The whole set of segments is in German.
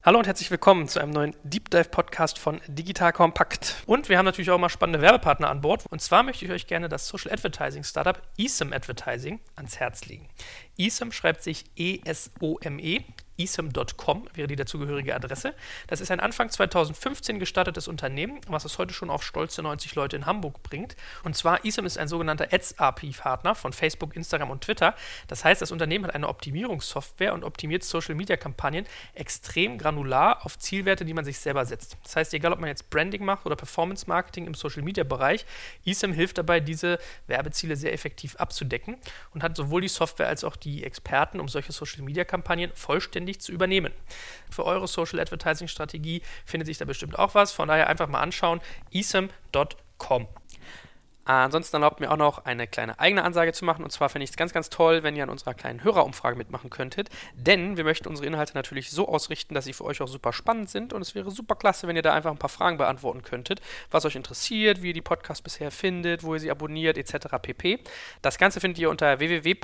Hallo und herzlich willkommen zu einem neuen Deep Dive Podcast von Digital Compact. Und wir haben natürlich auch mal spannende Werbepartner an Bord. Und zwar möchte ich euch gerne das Social Advertising Startup eSome Advertising ans Herz legen. eSome schreibt sich E-S-O-M-E. eSome.com wäre die dazugehörige Adresse. Das ist ein Anfang 2015 gestartetes Unternehmen, was es heute schon auf stolze 90 Leute in Hamburg bringt. Und zwar, eSome ist ein sogenannter Ads-API-Partner von Facebook, Instagram und Twitter. Das heißt, das Unternehmen hat eine Optimierungssoftware und optimiert Social-Media-Kampagnen extrem granular auf Zielwerte, die man sich selber setzt. Das heißt, egal ob man jetzt Branding macht oder Performance-Marketing im Social-Media-Bereich, eSome hilft dabei, diese Werbeziele sehr effektiv abzudecken und hat sowohl die Software als auch die Experten, um solche Social-Media-Kampagnen vollständig zu übernehmen. Für eure Social Advertising Strategie findet sich da bestimmt auch was, von daher einfach mal anschauen, eSome.com. Ansonsten erlaubt mir auch noch eine kleine eigene Ansage zu machen, und zwar finde ich es ganz, ganz toll, wenn ihr an unserer kleinen Hörerumfrage mitmachen könntet, denn wir möchten unsere Inhalte natürlich so ausrichten, dass sie für euch auch super spannend sind, und es wäre super klasse, wenn ihr da einfach ein paar Fragen beantworten könntet, was euch interessiert, wie ihr die Podcasts bisher findet, wo ihr sie abonniert, etc. pp. Das Ganze findet ihr unter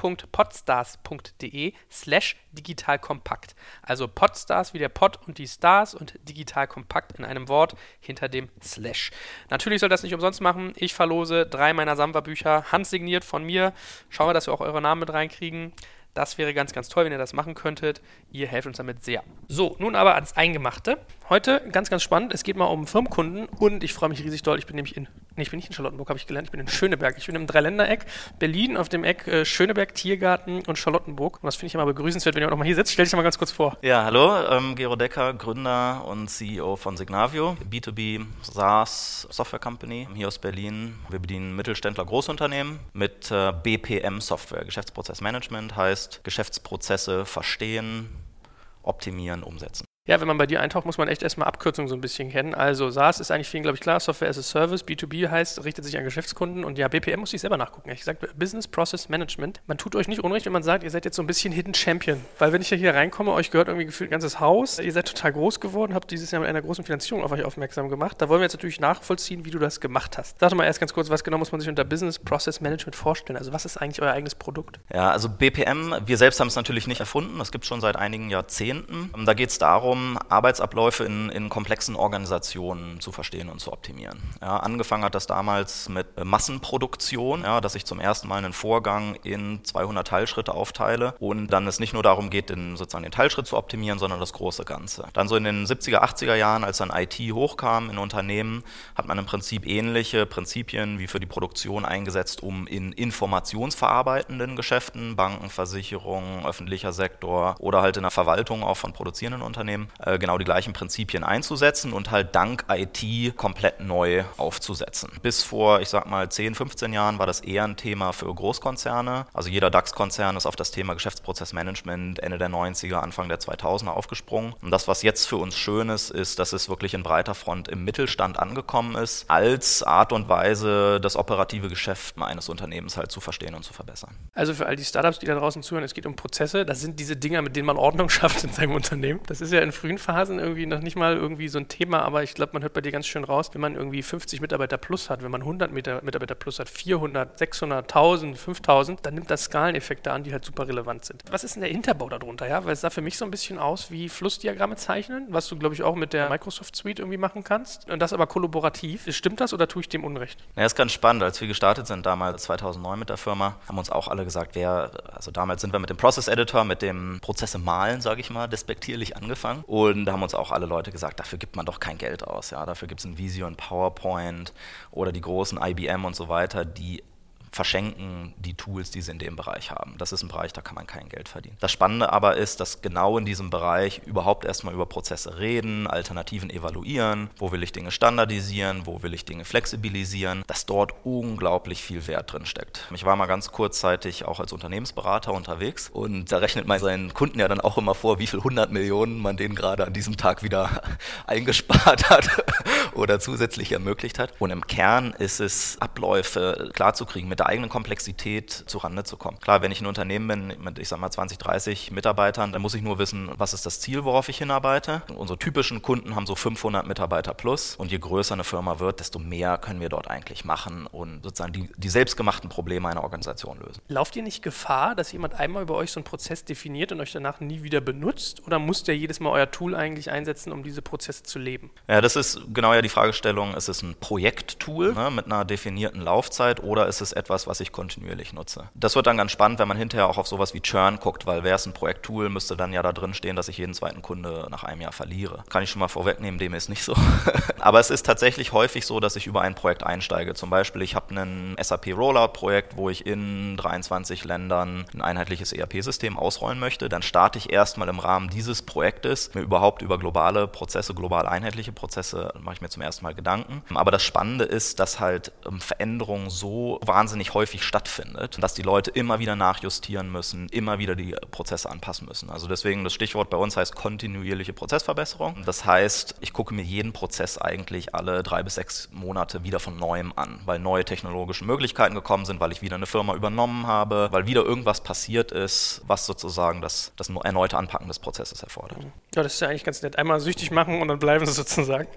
www.podstars.de/digitalkompakt. Also Podstars wie der Pod und die Stars und digitalkompakt in einem Wort hinter dem Slash. Natürlich soll das nicht umsonst machen. Ich verlose 3 meiner Samwa-Bücher handsigniert von mir. Schauen wir, dass wir auch eure Namen mit reinkriegen. Das wäre ganz, ganz toll, wenn ihr das machen könntet. Ihr helft uns damit sehr. So, nun aber ans Eingemachte. Heute ganz, ganz spannend. Es geht mal um Firmenkunden und ich freue mich riesig doll. Ich bin nämlich ich bin nicht in Charlottenburg, habe ich gelernt. Ich bin in Schöneberg. Ich bin im Dreiländereck Berlin auf dem Eck Schöneberg, Tiergarten und Charlottenburg. Und das finde ich immer begrüßenswert, wenn ihr auch noch mal hier sitzt. Stell dich doch mal ganz kurz vor. Ja, hallo. Gero Decker, Gründer und CEO von Signavio, B2B SaaS Software Company hier aus Berlin. Wir bedienen Mittelständler, Großunternehmen mit BPM-Software. Geschäftsprozessmanagement heißt Geschäftsprozesse verstehen, optimieren, umsetzen. Ja, wenn man bei dir eintaucht, muss man echt erstmal Abkürzungen so ein bisschen kennen. Also SaaS ist eigentlich vielen, glaube ich, klar. Software as a Service, B2B heißt, richtet sich an Geschäftskunden. Und ja, BPM muss ich selber nachgucken. Ich sage Business Process Management. Man tut euch nicht unrecht, wenn man sagt, ihr seid jetzt so ein bisschen Hidden Champion. Weil wenn ich ja hier reinkomme, euch gehört irgendwie gefühlt ein ganzes Haus. Ihr seid total groß geworden, habt dieses Jahr mit einer großen Finanzierung auf euch aufmerksam gemacht. Da wollen wir jetzt natürlich nachvollziehen, wie du das gemacht hast. Sag doch mal erst ganz kurz, was genau muss man sich unter Business Process Management vorstellen? Also was ist eigentlich euer eigenes Produkt? Ja, also BPM, wir selbst haben es natürlich nicht erfunden. Das gibt es schon seit einigen Jahrzehnten. Da geht es darum, Arbeitsabläufe in komplexen Organisationen zu verstehen und zu optimieren. Ja, angefangen hat das damals mit Massenproduktion, ja, dass ich zum ersten Mal einen Vorgang in 200 Teilschritte aufteile und dann es nicht nur darum geht, sozusagen den Teilschritt zu optimieren, sondern das große Ganze. Dann so in den 70er, 80er Jahren, als dann IT hochkam in Unternehmen, hat man im Prinzip ähnliche Prinzipien wie für die Produktion eingesetzt, um in informationsverarbeitenden Geschäften, Banken, Versicherungen, öffentlicher Sektor oder halt in der Verwaltung auch von produzierenden Unternehmen genau die gleichen Prinzipien einzusetzen und halt dank IT komplett neu aufzusetzen. Bis vor, ich sag mal, 10, 15 Jahren war das eher ein Thema für Großkonzerne. Also jeder DAX-Konzern ist auf das Thema Geschäftsprozessmanagement Ende der 90er, Anfang der 2000er aufgesprungen. Und das, was jetzt für uns schön ist, dass es wirklich in breiter Front im Mittelstand angekommen ist, als Art und Weise, das operative Geschäft eines Unternehmens halt zu verstehen und zu verbessern. Also für all die Startups, die da draußen zuhören, es geht um Prozesse. Das sind diese Dinger, mit denen man Ordnung schafft in seinem Unternehmen. Das ist ja in frühen Phasen irgendwie noch nicht mal irgendwie so ein Thema, aber ich glaube, man hört bei dir ganz schön raus, wenn man irgendwie 50 Mitarbeiter plus hat, wenn man 100 Mitarbeiter plus hat, 400, 600, 1000, 5000, dann nimmt das Skaleneffekte an, die halt super relevant sind. Was ist denn der Hinterbau darunter, ja? Weil es sah für mich so ein bisschen aus wie Flussdiagramme zeichnen, was du, glaube ich, auch mit der Microsoft Suite irgendwie machen kannst und das aber kollaborativ. Stimmt das oder tue ich dem Unrecht? Ja, ist ganz spannend. Als wir gestartet sind, damals 2009 mit der Firma, haben uns auch alle gesagt, also damals sind wir mit dem Process Editor, mit dem Prozesse malen, sage ich mal, despektierlich angefangen und da haben uns auch alle Leute gesagt, dafür gibt man doch kein Geld aus. Ja? Dafür gibt es ein Visio, ein PowerPoint oder die großen IBM und so weiter, die verschenken die Tools, die sie in dem Bereich haben. Das ist ein Bereich, da kann man kein Geld verdienen. Das Spannende aber ist, dass genau in diesem Bereich überhaupt erstmal über Prozesse reden, Alternativen evaluieren, wo will ich Dinge standardisieren, wo will ich Dinge flexibilisieren, dass dort unglaublich viel Wert drin steckt. Ich war mal ganz kurzzeitig auch als Unternehmensberater unterwegs und da rechnet man seinen Kunden ja dann auch immer vor, wie viel 100 Millionen man denen gerade an diesem Tag wieder eingespart hat oder zusätzlich ermöglicht hat. Und im Kern ist es, Abläufe klarzukriegen, mit der eigenen Komplexität zurande zu kommen. Klar, wenn ich ein Unternehmen bin mit, ich sag mal, 20, 30 Mitarbeitern, dann muss ich nur wissen, was ist das Ziel, worauf ich hinarbeite. Unsere typischen Kunden haben so 500 Mitarbeiter plus und je größer eine Firma wird, desto mehr können wir dort eigentlich machen und sozusagen die selbstgemachten Probleme einer Organisation lösen. Lauft ihr nicht Gefahr, dass jemand einmal über euch so einen Prozess definiert und euch danach nie wieder benutzt? Oder müsst ihr jedes Mal euer Tool eigentlich einsetzen, um diese Prozesse zu leben? Ja, das ist genau ja die Fragestellung, ist es ein Projekttool mit einer definierten Laufzeit oder ist es etwas, was ich kontinuierlich nutze? Das wird dann ganz spannend, wenn man hinterher auch auf sowas wie Churn guckt, weil wäre es ein Projekttool, müsste dann ja da drin stehen, dass ich jeden zweiten Kunde nach einem Jahr verliere. Kann ich schon mal vorwegnehmen, dem ist nicht so. Aber es ist tatsächlich häufig so, dass ich über ein Projekt einsteige. Zum Beispiel, ich habe ein SAP-Rollout-Projekt, wo ich in 23 Ländern ein einheitliches ERP-System ausrollen möchte. Dann starte ich erstmal im Rahmen dieses Projektes mir überhaupt über globale Prozesse, global einheitliche Prozesse, mache ich mir zum ersten Mal Gedanken. Aber das Spannende ist, dass halt Veränderung so wahnsinnig häufig stattfindet, dass die Leute immer wieder nachjustieren müssen, immer wieder die Prozesse anpassen müssen. Also deswegen das Stichwort bei uns heißt kontinuierliche Prozessverbesserung. Das heißt, ich gucke mir jeden Prozess eigentlich alle 3 bis 6 Monate wieder von Neuem an, weil neue technologische Möglichkeiten gekommen sind, weil ich wieder eine Firma übernommen habe, weil wieder irgendwas passiert ist, was sozusagen das erneute Anpacken des Prozesses erfordert. Ja, das ist ja eigentlich ganz nett. Einmal süchtig machen und dann bleiben sie sozusagen.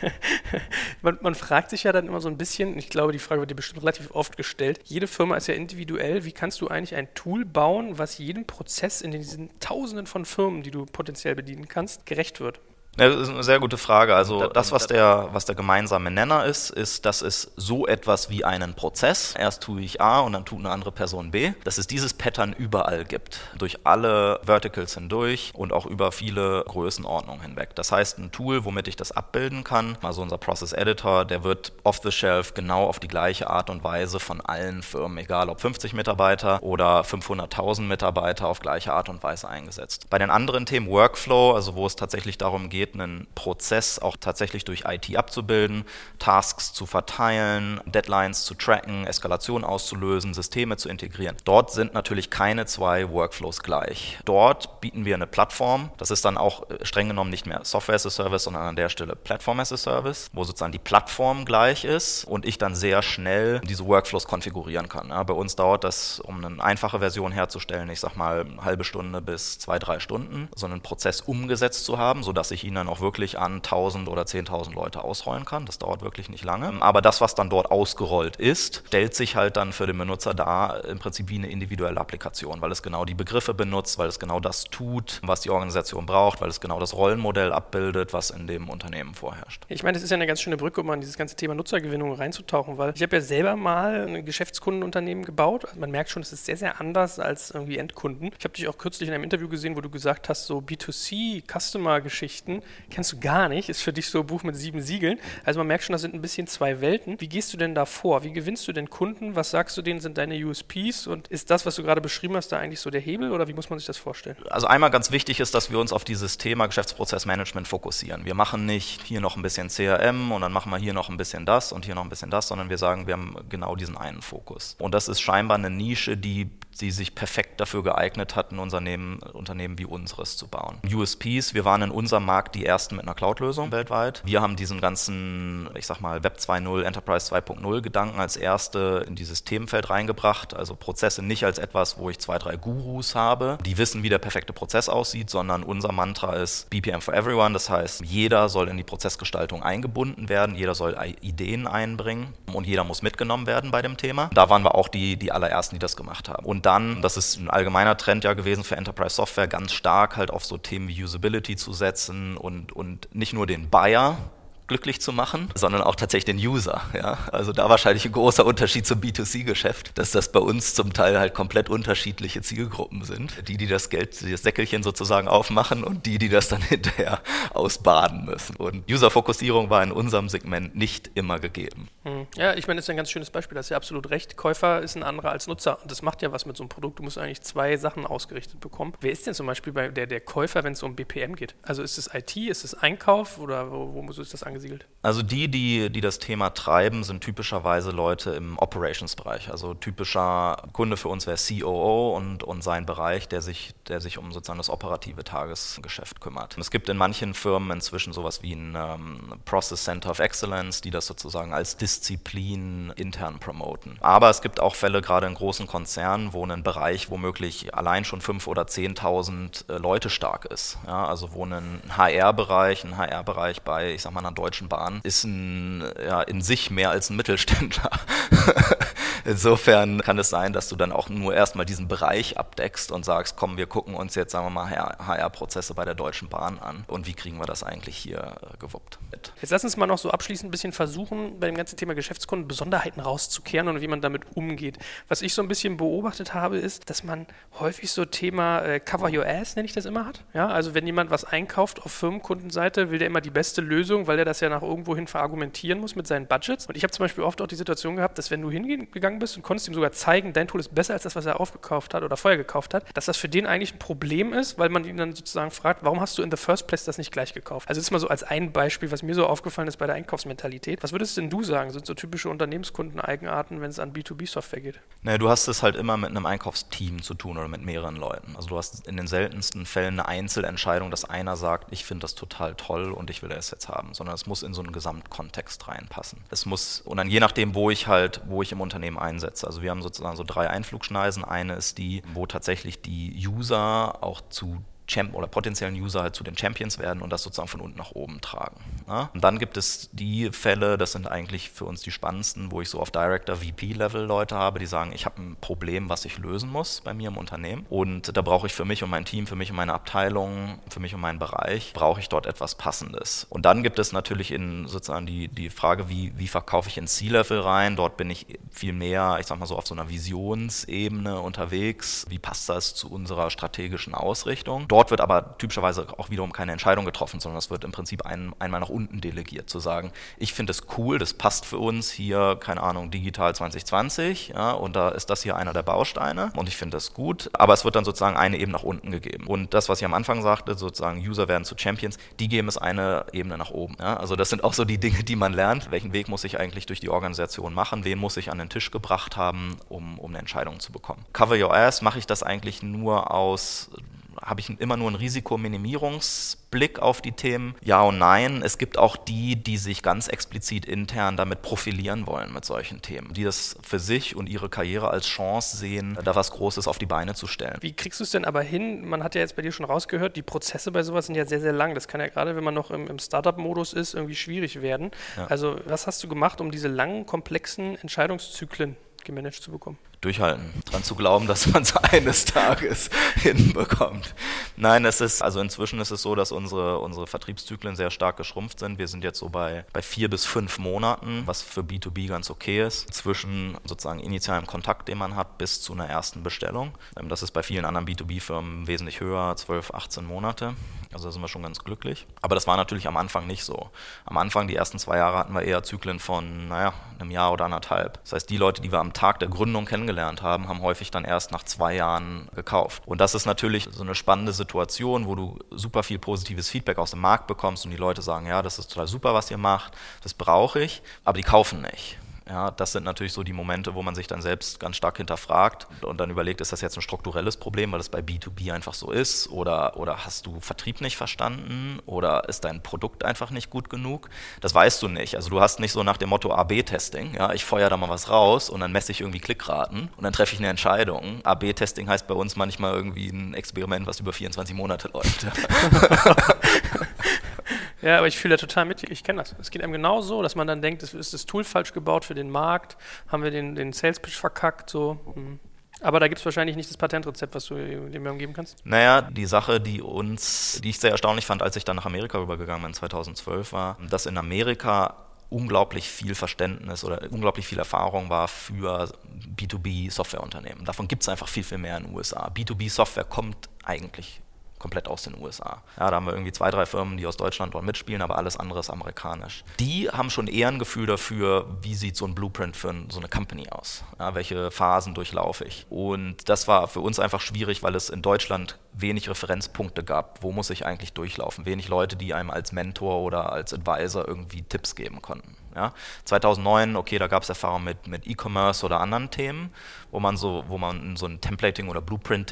Man fragt sich ja dann immer so ein bisschen, ich glaube, die Frage wird dir bestimmt relativ oft gestellt, jede Firma ist ja individuell. Wie kannst du eigentlich ein Tool bauen, was jedem Prozess in diesen Tausenden von Firmen, die du potenziell bedienen kannst, gerecht wird? Ja, das ist eine sehr gute Frage. Also das, was der gemeinsame Nenner ist, dass es so etwas wie einen Prozess, erst tue ich A und dann tut eine andere Person B, dass es dieses Pattern überall gibt, durch alle Verticals hindurch und auch über viele Größenordnungen hinweg. Das heißt, ein Tool, womit ich das abbilden kann, also unser Process Editor, der wird off the shelf genau auf die gleiche Art und Weise von allen Firmen, egal ob 50 Mitarbeiter oder 500.000 Mitarbeiter, auf gleiche Art und Weise eingesetzt. Bei den anderen Themen Workflow, also wo es tatsächlich darum geht, einen Prozess auch tatsächlich durch IT abzubilden, Tasks zu verteilen, Deadlines zu tracken, Eskalation auszulösen, Systeme zu integrieren. Dort sind natürlich keine 2 Workflows gleich. Dort bieten wir eine Plattform, das ist dann auch streng genommen nicht mehr Software as a Service, sondern an der Stelle Platform as a Service, wo sozusagen die Plattform gleich ist und ich dann sehr schnell diese Workflows konfigurieren kann. Ja, bei uns dauert das, um eine einfache Version herzustellen, ich sag mal eine halbe Stunde bis 2-3 Stunden, so einen Prozess umgesetzt zu haben, sodass ich ihn dann auch wirklich an 1.000 oder 10.000 Leute ausrollen kann. Das dauert wirklich nicht lange. Aber das, was dann dort ausgerollt ist, stellt sich halt dann für den Benutzer dar im Prinzip wie eine individuelle Applikation, weil es genau die Begriffe benutzt, weil es genau das tut, was die Organisation braucht, weil es genau das Rollenmodell abbildet, was in dem Unternehmen vorherrscht. Ich meine, das ist ja eine ganz schöne Brücke, um an dieses ganze Thema Nutzergewinnung reinzutauchen, weil ich habe ja selber mal ein Geschäftskundenunternehmen gebaut. Also man merkt schon, es ist sehr, sehr anders als irgendwie Endkunden. Ich habe dich auch kürzlich in einem Interview gesehen, wo du gesagt hast, so B2C-Customer-Geschichten kennst du gar nicht, ist für dich so ein Buch mit 7 Siegeln. Also man merkt schon, das sind ein bisschen 2 Welten. Wie gehst du denn da vor? Wie gewinnst du denn Kunden? Was sagst du denen, sind deine USPs? Und ist das, was du gerade beschrieben hast, da eigentlich so der Hebel oder wie muss man sich das vorstellen? Also einmal ganz wichtig ist, dass wir uns auf dieses Thema Geschäftsprozessmanagement fokussieren. Wir machen nicht hier noch ein bisschen CRM und dann machen wir hier noch ein bisschen das und hier noch ein bisschen das, sondern wir sagen, wir haben genau diesen einen Fokus. Und das ist scheinbar eine Nische, die sich perfekt dafür geeignet hat, ein Unternehmen wie unseres zu bauen. USPs, wir waren in unserem Markt die ersten mit einer Cloud-Lösung weltweit. Wir haben diesen ganzen, ich sag mal, Web 2.0, Enterprise 2.0 Gedanken als erste in dieses Themenfeld reingebracht. Also Prozesse nicht als etwas, wo ich 2-3 Gurus habe, die wissen, wie der perfekte Prozess aussieht, sondern unser Mantra ist BPM for everyone. Das heißt, jeder soll in die Prozessgestaltung eingebunden werden, jeder soll Ideen einbringen und jeder muss mitgenommen werden bei dem Thema. Da waren wir auch die allerersten, die das gemacht haben. Und dann, das ist ein allgemeiner Trend ja gewesen für Enterprise Software, ganz stark halt auf so Themen wie Usability zu setzen und nicht nur den Buyer glücklich zu machen, sondern auch tatsächlich den User. Ja? Also da wahrscheinlich ein großer Unterschied zum B2C-Geschäft, dass das bei uns zum Teil halt komplett unterschiedliche Zielgruppen sind. Die das Säckelchen sozusagen aufmachen und die das dann hinterher ausbaden müssen. Und User-Fokussierung war in unserem Segment nicht immer gegeben. Ja, ich meine, das ist ein ganz schönes Beispiel, da hast du ja absolut recht. Käufer ist ein anderer als Nutzer und das macht ja was mit so einem Produkt. Du musst eigentlich 2 Sachen ausgerichtet bekommen. Wer ist denn zum Beispiel der Käufer, wenn es um BPM geht? Also ist es IT, ist es Einkauf oder wo ist das angesiedelt? angesiedelt? Also die das Thema treiben, sind typischerweise Leute im Operations-Bereich. Also typischer Kunde für uns wäre COO und sein Bereich, der sich um sozusagen das operative Tagesgeschäft kümmert. Es gibt in manchen Firmen inzwischen sowas wie ein Process Center of Excellence, die das sozusagen als Disziplin intern promoten. Aber es gibt auch Fälle, gerade in großen Konzernen, wo ein Bereich womöglich allein schon 5.000 oder 10.000 Leute stark ist. Ja, also wo ein HR-Bereich bei, ich sag mal, einer Deutschen Bahn ist in sich mehr als ein Mittelständler. Insofern kann es sein, dass du dann auch nur erstmal diesen Bereich abdeckst und sagst, komm, wir gucken uns jetzt, sagen wir mal, HR-Prozesse bei der Deutschen Bahn an und wie kriegen wir das eigentlich hier gewuppt. Jetzt lass uns mal noch so abschließend ein bisschen versuchen, bei dem ganzen Thema Geschäftskunden Besonderheiten rauszukehren und wie man damit umgeht. Was ich so ein bisschen beobachtet habe, ist, dass man häufig so Thema Cover Your Ass, nenne ich das immer, hat. Ja, also wenn jemand was einkauft auf Firmenkundenseite, will der immer die beste Lösung, weil der das ja nach irgendwohin verargumentieren muss mit seinen Budgets. Und ich habe zum Beispiel oft auch die Situation gehabt, dass wenn du hingegangen bist und konntest ihm sogar zeigen, dein Tool ist besser als das, was er aufgekauft hat oder vorher gekauft hat, dass das für den eigentlich ein Problem ist, weil man ihn dann sozusagen fragt, warum hast du in the first place das nicht gleich gekauft? Also das ist mal so als ein Beispiel, was mir so aufgefallen ist bei der Einkaufsmentalität. Was würdest denn du sagen, sind so typische Unternehmenskundeneigenarten, wenn es an B2B-Software geht? Naja, du hast es halt immer mit einem Einkaufsteam zu tun oder mit mehreren Leuten. Also du hast in den seltensten Fällen eine Einzelentscheidung, dass einer sagt, ich finde das total toll und ich will das jetzt haben, sondern es muss in so einen Gesamtkontext reinpassen. Es muss, und dann je nachdem, wo ich im Unternehmen einsetze. Also wir haben sozusagen so 3 Einflugschneisen. Eine ist die, wo tatsächlich die User auch zu oder potenziellen User halt zu den Champions werden und das sozusagen von unten nach oben tragen. Ja? Und dann gibt es die Fälle, das sind eigentlich für uns die spannendsten, wo ich so auf Director, VP-Level Leute habe, die sagen, ich habe ein Problem, was ich lösen muss bei mir im Unternehmen und da brauche ich für mich und mein Team, für mich und meine Abteilung, für mich und meinen Bereich, brauche ich dort etwas Passendes. Und dann gibt es natürlich in sozusagen die Frage, wie verkaufe ich in C-Level rein, dort bin ich viel mehr, ich sag mal so auf so einer Visionsebene unterwegs, wie passt das zu unserer strategischen Ausrichtung. Dort wird aber typischerweise auch wiederum keine Entscheidung getroffen, sondern es wird im Prinzip einmal nach unten delegiert, zu sagen, ich finde es cool, das passt für uns hier, keine Ahnung, Digital 2020, ja, und da ist das hier einer der Bausteine und ich finde das gut, aber es wird dann sozusagen eine Ebene nach unten gegeben. Und das, was ich am Anfang sagte, sozusagen User werden zu Champions, die geben es eine Ebene nach oben. Ja. Also das sind auch so die Dinge, die man lernt, welchen Weg muss ich eigentlich durch die Organisation machen, wen muss ich an den Tisch gebracht haben, um eine Entscheidung zu bekommen. Cover Your Ass mache ich das eigentlich nur habe ich immer nur einen Risikominimierungsblick auf die Themen? Ja und nein. Es gibt auch die sich ganz explizit intern damit profilieren wollen mit solchen Themen, die das für sich und ihre Karriere als Chance sehen, da was Großes auf die Beine zu stellen. Wie kriegst du es denn aber hin? Man hat ja jetzt bei dir schon rausgehört, die Prozesse bei sowas sind ja sehr, sehr lang. Das kann ja gerade, wenn man noch im Startup-Modus ist, irgendwie schwierig werden. Ja. Also was hast du gemacht, um diese langen, komplexen Entscheidungszyklen gemanagt zu bekommen? Durchhalten, dran zu glauben, dass man es eines Tages hinbekommt. Nein, inzwischen ist es so, dass unsere Vertriebszyklen sehr stark geschrumpft sind. Wir sind jetzt so bei 4 bis 5 Monaten, was für B2B ganz okay ist, zwischen sozusagen initialem Kontakt, den man hat, bis zu einer ersten Bestellung. Das ist bei vielen anderen B2B-Firmen wesentlich höher, 12, 18 Monate. Also da sind wir schon ganz glücklich. Aber das war natürlich am Anfang nicht so. Am Anfang, die ersten 2 Jahre, hatten wir eher Zyklen von, einem Jahr oder 1,5. Das heißt, die Leute, die wir am Tag der Gründung kennengelernt haben, haben häufig dann erst nach 2 Jahren gekauft. Und das ist natürlich so eine spannende Situation, wo du super viel positives Feedback aus dem Markt bekommst und die Leute sagen, ja, das ist total super, was ihr macht, das brauche ich, aber die kaufen nicht. Ja, das sind natürlich so die Momente, wo man sich dann selbst ganz stark hinterfragt und dann überlegt, ist das jetzt ein strukturelles Problem, weil das bei B2B einfach so ist oder hast du Vertrieb nicht verstanden oder ist dein Produkt einfach nicht gut genug? Das weißt du nicht. Also du hast nicht so nach dem Motto A/B-Testing, ja, ich feuere da mal was raus und dann messe ich irgendwie Klickraten und dann treffe ich eine Entscheidung. A/B-Testing heißt bei uns manchmal irgendwie ein Experiment, was über 24 Monate läuft. Ja, aber ich fühle da total mit. Ich kenne das. Es geht einem genau so, dass man dann denkt, ist das Tool falsch gebaut für den Markt? Haben wir den Sales-Pitch verkackt? So. Aber da gibt es wahrscheinlich nicht das Patentrezept, was du dem umgeben kannst? Naja, die Sache, die ich sehr erstaunlich fand, als ich dann nach Amerika rübergegangen bin, 2012, war, dass in Amerika unglaublich viel Verständnis oder unglaublich viel Erfahrung war für B2B-Softwareunternehmen. Davon gibt es einfach viel, viel mehr in den USA. B2B-Software kommt komplett aus den USA. Ja, da haben wir irgendwie 2, 3 Firmen, die aus Deutschland dort mitspielen, aber alles andere ist amerikanisch. Die haben schon eher ein Gefühl dafür, wie sieht so ein Blueprint für so eine Company aus? Ja, welche Phasen durchlaufe ich? Und das war für uns einfach schwierig, weil es in Deutschland wenig Referenzpunkte gab. Wo muss ich eigentlich durchlaufen? Wenig Leute, die einem als Mentor oder als Advisor irgendwie Tipps geben konnten. Ja? 2009, okay, da gab es Erfahrungen mit E-Commerce oder anderen Themen, wo man in so einen Templating- oder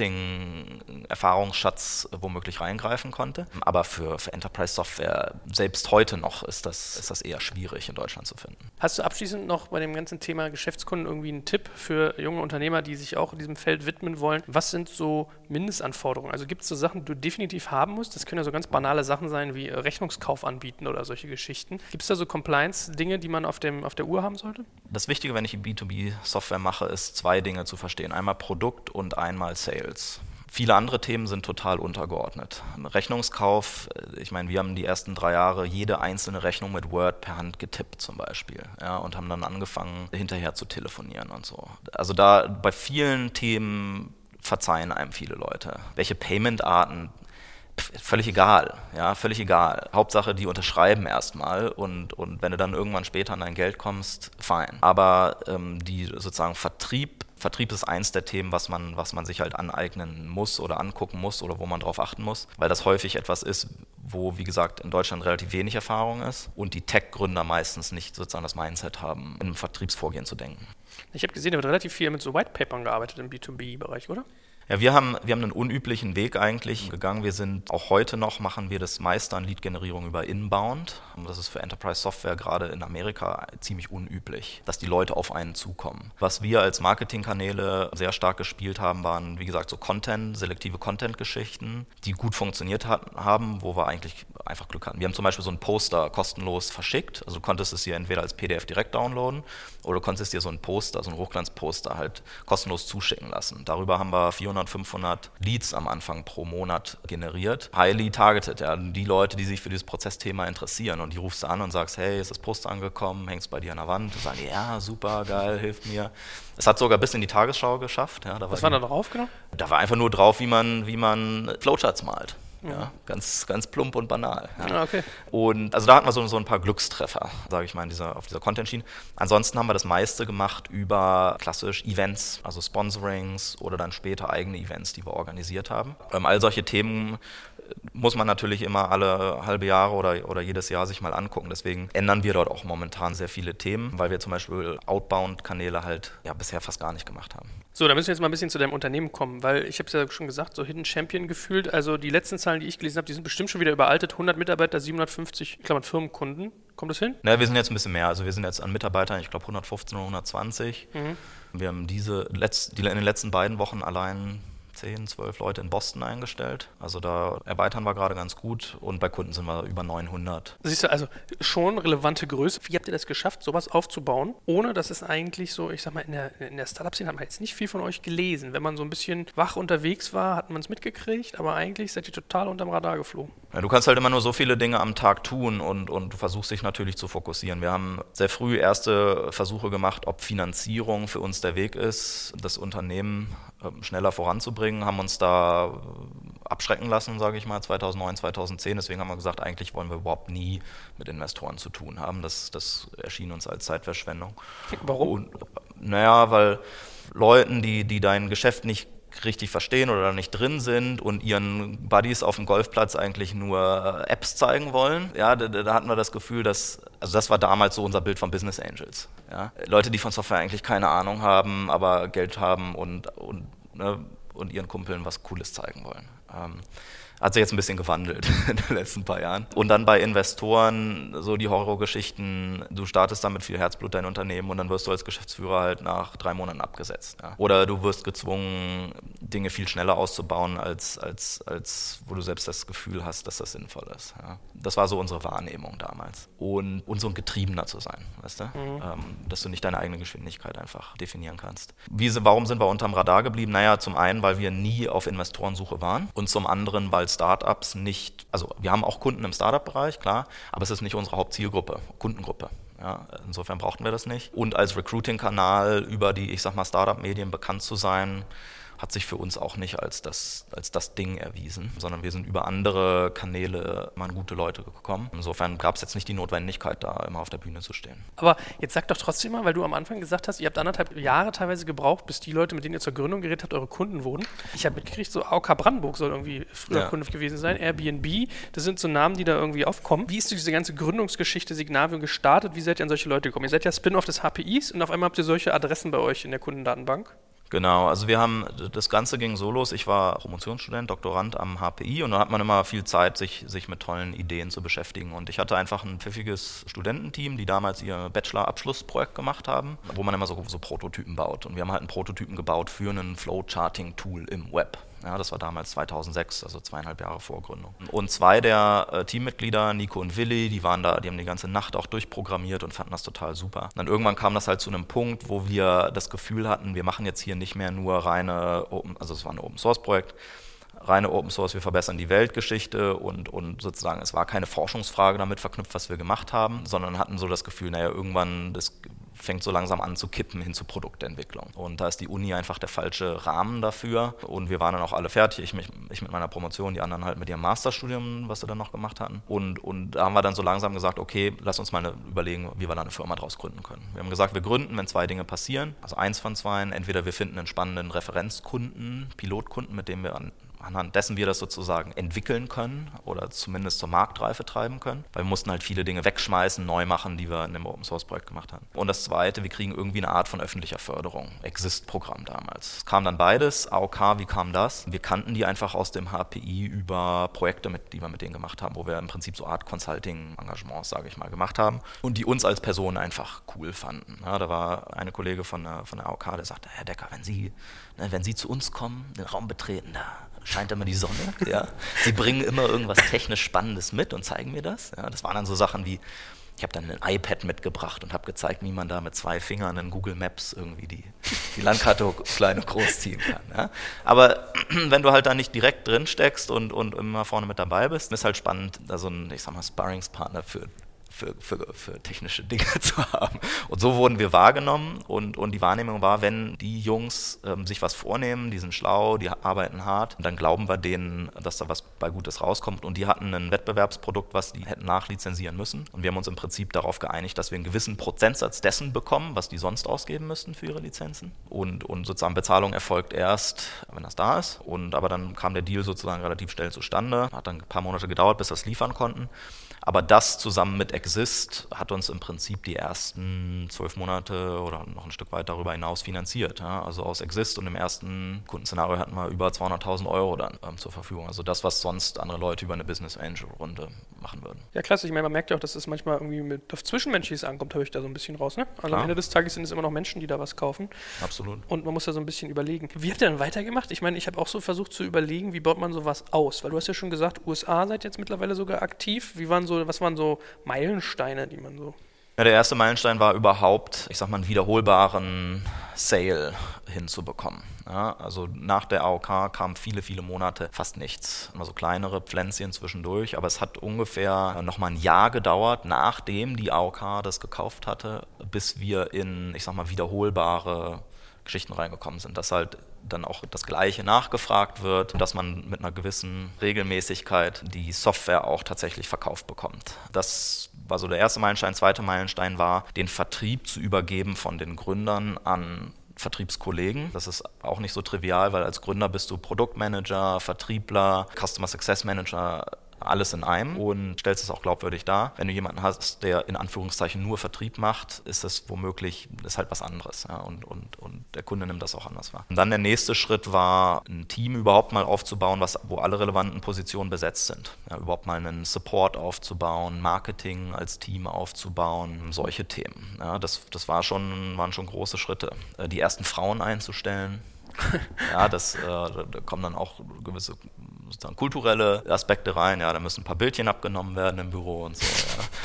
Blueprinting-Erfahrungsschatz womöglich reingreifen konnte. Aber für Enterprise-Software, selbst heute noch, ist das eher schwierig in Deutschland zu finden. Hast du abschließend noch bei dem ganzen Thema Geschäftskunden irgendwie einen Tipp für junge Unternehmer, die sich auch diesem Feld widmen wollen? Was sind so Mindestanforderungen? Also gibt es so Sachen, die du definitiv haben musst? Das können ja so ganz banale Sachen sein wie Rechnungskauf anbieten oder solche Geschichten. Gibt es da so Compliance-Dinge, die man auf der Uhr haben sollte? Das Wichtige, wenn ich B2B-Software mache, ist 2 Dinge zu verstehen. Einmal Produkt und einmal Sales. Viele andere Themen sind total untergeordnet. Rechnungskauf, ich meine, wir haben die ersten 3 Jahre jede einzelne Rechnung mit Word per Hand getippt zum Beispiel, ja, und haben dann angefangen, hinterher zu telefonieren und so. Also da bei vielen Themen verzeihen einem viele Leute. Welche Payment-Arten? Völlig egal, ja, völlig egal. Hauptsache, die unterschreiben erstmal und wenn du dann irgendwann später an dein Geld kommst, fein. Aber die sozusagen Vertrieb ist eins der Themen, was man sich halt aneignen muss oder angucken muss oder wo man drauf achten muss, weil das häufig etwas ist, wo, wie gesagt, in Deutschland relativ wenig Erfahrung ist und die Tech-Gründer meistens nicht sozusagen das Mindset haben, in einem Vertriebsvorgehen zu denken. Ich habe gesehen, ihr habt relativ viel mit so Whitepapern gearbeitet im B2B-Bereich, oder? Ja, wir haben einen unüblichen Weg eigentlich gegangen. Wir sind auch heute noch, machen wir das meiste an Lead-Generierung über Inbound. Und das ist für Enterprise-Software gerade in Amerika ziemlich unüblich, dass die Leute auf einen zukommen. Was wir als Marketingkanäle sehr stark gespielt haben, waren, wie gesagt, so selektive Content-Geschichten, die gut funktioniert haben, wo wir eigentlich einfach Glück hatten. Wir haben zum Beispiel so ein Poster kostenlos verschickt. Also du konntest es dir entweder als PDF direkt downloaden oder du konntest dir so ein Poster, so ein Hochglanzposter halt kostenlos zuschicken lassen. Darüber haben wir 400, 500 Leads am Anfang pro Monat generiert. Highly targeted, ja, die Leute, die sich für dieses Prozessthema interessieren, und die rufst du an und sagst, hey, ist das Poster angekommen, hängst bei dir an der Wand, und sagen, ja, super, geil, hilft mir. Es hat sogar bis in die Tagesschau geschafft. Ja, Was war da drauf genau? Da war einfach nur drauf, wie man Flowcharts malt. Ja, ganz plump und banal. Ja. Okay. Und also da hatten wir so ein paar Glückstreffer, sage ich mal, auf dieser Content-Schiene. Ansonsten haben wir das meiste gemacht über klassisch Events, also Sponsorings oder dann später eigene Events, die wir organisiert haben. All solche Themen muss man natürlich immer alle halbe Jahre oder jedes Jahr sich mal angucken. Deswegen ändern wir dort auch momentan sehr viele Themen, weil wir zum Beispiel Outbound-Kanäle halt bisher fast gar nicht gemacht haben. So, da müssen wir jetzt mal ein bisschen zu deinem Unternehmen kommen, weil ich habe es ja schon gesagt, so Hidden Champion gefühlt. Also die letzten Zahlen, die ich gelesen habe, die sind bestimmt schon wieder überaltet. 100 Mitarbeiter, 750 Firmenkunden. Kommt das hin? Na, wir sind jetzt ein bisschen mehr. Also wir sind jetzt an Mitarbeitern, ich glaube 115 oder 120. Wir haben in den letzten beiden Wochen allein 10, 12 Leute in Boston eingestellt. Also da erweitern wir gerade ganz gut und bei Kunden sind wir über 900. Siehst du, also schon relevante Größe. Wie habt ihr das geschafft, sowas aufzubauen, ohne dass es eigentlich so, ich sag mal, in der Startup-Szene hat man jetzt nicht viel von euch gelesen. Wenn man so ein bisschen wach unterwegs war, hat man es mitgekriegt, aber eigentlich seid ihr total unterm Radar geflogen. Ja, du kannst halt immer nur so viele Dinge am Tag tun und du versuchst dich natürlich zu fokussieren. Wir haben sehr früh erste Versuche gemacht, ob Finanzierung für uns der Weg ist, das Unternehmen schneller voranzubringen, haben uns da abschrecken lassen, sage ich mal, 2009, 2010. Deswegen haben wir gesagt, eigentlich wollen wir überhaupt nie mit Investoren zu tun haben. Das erschien uns als Zeitverschwendung. Warum? Naja, weil Leuten, die dein Geschäft nicht richtig verstehen oder da nicht drin sind und ihren Buddies auf dem Golfplatz eigentlich nur Apps zeigen wollen. Ja, da hatten wir das Gefühl, das war damals so unser Bild von Business Angels. Ja. Leute, die von Software eigentlich keine Ahnung haben, aber Geld haben und ihren Kumpeln was Cooles zeigen wollen. Hat sich jetzt ein bisschen gewandelt in den letzten paar Jahren. Und dann bei Investoren so die Horrorgeschichten, du startest dann mit viel Herzblut dein Unternehmen und dann wirst du als Geschäftsführer halt nach 3 Monaten abgesetzt. Ja. Oder du wirst gezwungen, Dinge viel schneller auszubauen, als wo du selbst das Gefühl hast, dass das sinnvoll ist. Ja. Das war so unsere Wahrnehmung damals. Und so ein Getriebener zu sein, weißt du? Dass du nicht deine eigene Geschwindigkeit einfach definieren kannst. Warum sind wir unterm Radar geblieben? Naja, zum einen, weil wir nie auf Investorensuche waren und zum anderen, weil Startups nicht, also wir haben auch Kunden im Startup-Bereich, klar, aber es ist nicht unsere Hauptzielgruppe, Kundengruppe. Ja, insofern brauchten wir das nicht. Und als Recruiting-Kanal über die, ich sag mal, Startup-Medien bekannt zu sein, hat sich für uns auch nicht als das Ding erwiesen, sondern wir sind über andere Kanäle mal an gute Leute gekommen. Insofern gab es jetzt nicht die Notwendigkeit, da immer auf der Bühne zu stehen. Aber jetzt sag doch trotzdem mal, weil du am Anfang gesagt hast, ihr habt 1,5 Jahre teilweise gebraucht, bis die Leute, mit denen ihr zur Gründung geredet habt, eure Kunden wurden. Ich habe mitgekriegt, so AOK Brandenburg soll irgendwie früher Kunde gewesen sein, Airbnb, das sind so Namen, die da irgendwie aufkommen. Wie ist diese ganze Gründungsgeschichte Signavium gestartet? Wie seid ihr an solche Leute gekommen? Ihr seid ja Spin-off des HPIs und auf einmal habt ihr solche Adressen bei euch in der Kundendatenbank. Genau, also das Ganze ging so los, ich war Promotionsstudent, Doktorand am HPI und da hat man immer viel Zeit, sich mit tollen Ideen zu beschäftigen und ich hatte einfach ein pfiffiges Studententeam, die damals ihr Bachelor-Abschlussprojekt gemacht haben, wo man immer so Prototypen baut und wir haben halt einen Prototypen gebaut für ein Flowcharting-Tool im Web. Ja, das war damals 2006, also 2,5 Jahre vor Gründung. Und 2 der Teammitglieder, Nico und Willi, die waren da, die haben die ganze Nacht auch durchprogrammiert und fanden das total super. Und dann irgendwann kam das halt zu einem Punkt, wo wir das Gefühl hatten, wir machen jetzt hier nicht mehr nur reine, also es war ein Open-Source-Projekt, reine Open Source, wir verbessern die Weltgeschichte und sozusagen, es war keine Forschungsfrage damit verknüpft, was wir gemacht haben, sondern hatten so das Gefühl, naja, irgendwann, das fängt so langsam an zu kippen hin zur Produktentwicklung. Und da ist die Uni einfach der falsche Rahmen dafür. Und wir waren dann auch alle fertig, ich mit meiner Promotion, die anderen halt mit ihrem Masterstudium, was sie dann noch gemacht hatten. Und da haben wir dann so langsam gesagt, okay, lass uns mal überlegen, wie wir da eine Firma draus gründen können. Wir haben gesagt, wir gründen, wenn 2 Dinge passieren. Also eins von 2, entweder wir finden einen spannenden Referenzkunden, Pilotkunden, mit dem wir anhand dessen wir das sozusagen entwickeln können oder zumindest zur Marktreife treiben können. Weil wir mussten halt viele Dinge wegschmeißen, neu machen, die wir in dem Open-Source-Projekt gemacht haben. Und das Zweite, wir kriegen irgendwie eine Art von öffentlicher Förderung. Exist-Programm damals. Es kam dann beides. AOK, wie kam das? Wir kannten die einfach aus dem HPI über Projekte, die wir mit denen gemacht haben, wo wir im Prinzip so Art Consulting-Engagements, sage ich mal, gemacht haben und die uns als Personen einfach cool fanden. Ja, da war eine Kollege von der AOK, der sagte, Herr Decker, wenn Sie zu uns kommen, den Raum betreten, da scheint immer die Sonne. Ja. Sie bringen immer irgendwas technisch Spannendes mit und zeigen mir das. Ja, das waren dann so Sachen wie, ich habe dann ein iPad mitgebracht und habe gezeigt, wie man da mit 2 Fingern in Google Maps irgendwie die Landkarte klein und groß ziehen kann. Ja. Aber wenn du halt da nicht direkt drin steckst und immer vorne mit dabei bist, ist halt spannend, da so einen, ich sag mal, Sparringspartner für technische Dinge zu haben. Und so wurden wir wahrgenommen und die Wahrnehmung war, wenn die Jungs sich was vornehmen, die sind schlau, die arbeiten hart, dann glauben wir denen, dass da was bei Gutes rauskommt und die hatten ein Wettbewerbsprodukt, was die hätten nachlizenzieren müssen und wir haben uns im Prinzip darauf geeinigt, dass wir einen gewissen Prozentsatz dessen bekommen, was die sonst ausgeben müssten für ihre Lizenzen und sozusagen Bezahlung erfolgt erst, wenn das da ist aber dann kam der Deal sozusagen relativ schnell zustande, hat dann ein paar Monate gedauert, bis wir es liefern konnten. Aber das zusammen mit Exist hat uns im Prinzip die ersten 12 Monate oder noch ein Stück weit darüber hinaus finanziert. Ja? Also aus Exist und im ersten Kundenszenario hatten wir über 200.000 Euro dann zur Verfügung. Also das, was sonst andere Leute über eine Business Angel Runde machen würden. Ja, klasse. Ich meine, man merkt ja auch, dass es manchmal irgendwie auf Zwischenmenschliches ankommt, höre ich da so ein bisschen raus. Ne? Also am Ende des Tages sind es immer noch Menschen, die da was kaufen. Absolut. Und man muss da so ein bisschen überlegen. Wie habt ihr dann weitergemacht? Ich meine, ich habe auch so versucht zu überlegen, wie baut man sowas aus? Weil du hast ja schon gesagt, USA seid jetzt mittlerweile sogar aktiv. Was waren so Meilensteine, die man so... Ja, der erste Meilenstein war überhaupt, ich sag mal, einen wiederholbaren Sale hinzubekommen. Ja, also nach der AOK kamen viele, viele Monate fast nichts. Immer so kleinere Pflänzchen zwischendurch, aber es hat ungefähr nochmal ein Jahr gedauert, nachdem die AOK das gekauft hatte, bis wir in, ich sag mal, wiederholbare Geschichten reingekommen sind, dass halt dann auch das Gleiche nachgefragt wird, dass man mit einer gewissen Regelmäßigkeit die Software auch tatsächlich verkauft bekommt. Das war so der erste Meilenstein. Zweiter Meilenstein war, den Vertrieb zu übergeben von den Gründern an Vertriebskollegen. Das ist auch nicht so trivial, weil als Gründer bist du Produktmanager, Vertriebler, Customer Success Manager, alles in einem und stellst es auch glaubwürdig dar. Wenn du jemanden hast, der in Anführungszeichen nur Vertrieb macht, ist das womöglich, ist halt was anderes. Ja, und der Kunde nimmt das auch anders wahr. Und dann der nächste Schritt war, ein Team überhaupt mal aufzubauen, wo alle relevanten Positionen besetzt sind. Ja, überhaupt mal einen Support aufzubauen, Marketing als Team aufzubauen, solche Themen. Ja, das waren schon große Schritte. Die ersten Frauen einzustellen. Ja, da kommen dann auch gewisse sozusagen kulturelle Aspekte rein. Ja, da müssen ein paar Bildchen abgenommen werden im Büro und so. Ja.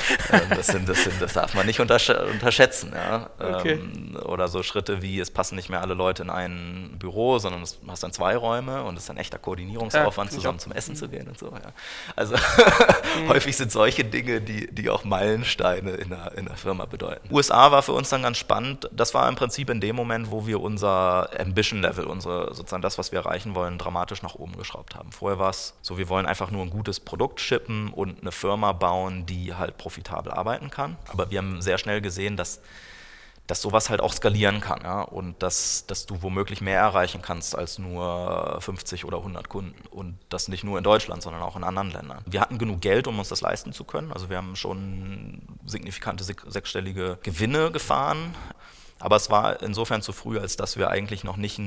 Das darf man nicht unterschätzen. Ja? Okay. Oder so Schritte wie, es passen nicht mehr alle Leute in ein Büro, sondern du hast dann 2 Räume und es ist ein echter Koordinierungsaufwand, zusammen zum Essen zu gehen und so. Ja. Also häufig sind solche Dinge, die auch Meilensteine in der Firma bedeuten. USA war für uns dann ganz spannend. Das war im Prinzip in dem Moment, wo wir unser Ambition-Level, sozusagen das, was wir erreichen wollen, dramatisch nach oben geschraubt haben. Vorher war es so, wir wollen einfach nur ein gutes Produkt shippen und eine Firma bauen, die halt profitabel arbeiten kann. Aber wir haben sehr schnell gesehen, dass sowas halt auch skalieren kann, ja? Und dass du womöglich mehr erreichen kannst als nur 50 oder 100 Kunden. Und das nicht nur in Deutschland, sondern auch in anderen Ländern. Wir hatten genug Geld, um uns das leisten zu können. Also wir haben schon signifikante sechsstellige Gewinne gefahren. Aber es war insofern zu früh, als dass wir eigentlich noch nicht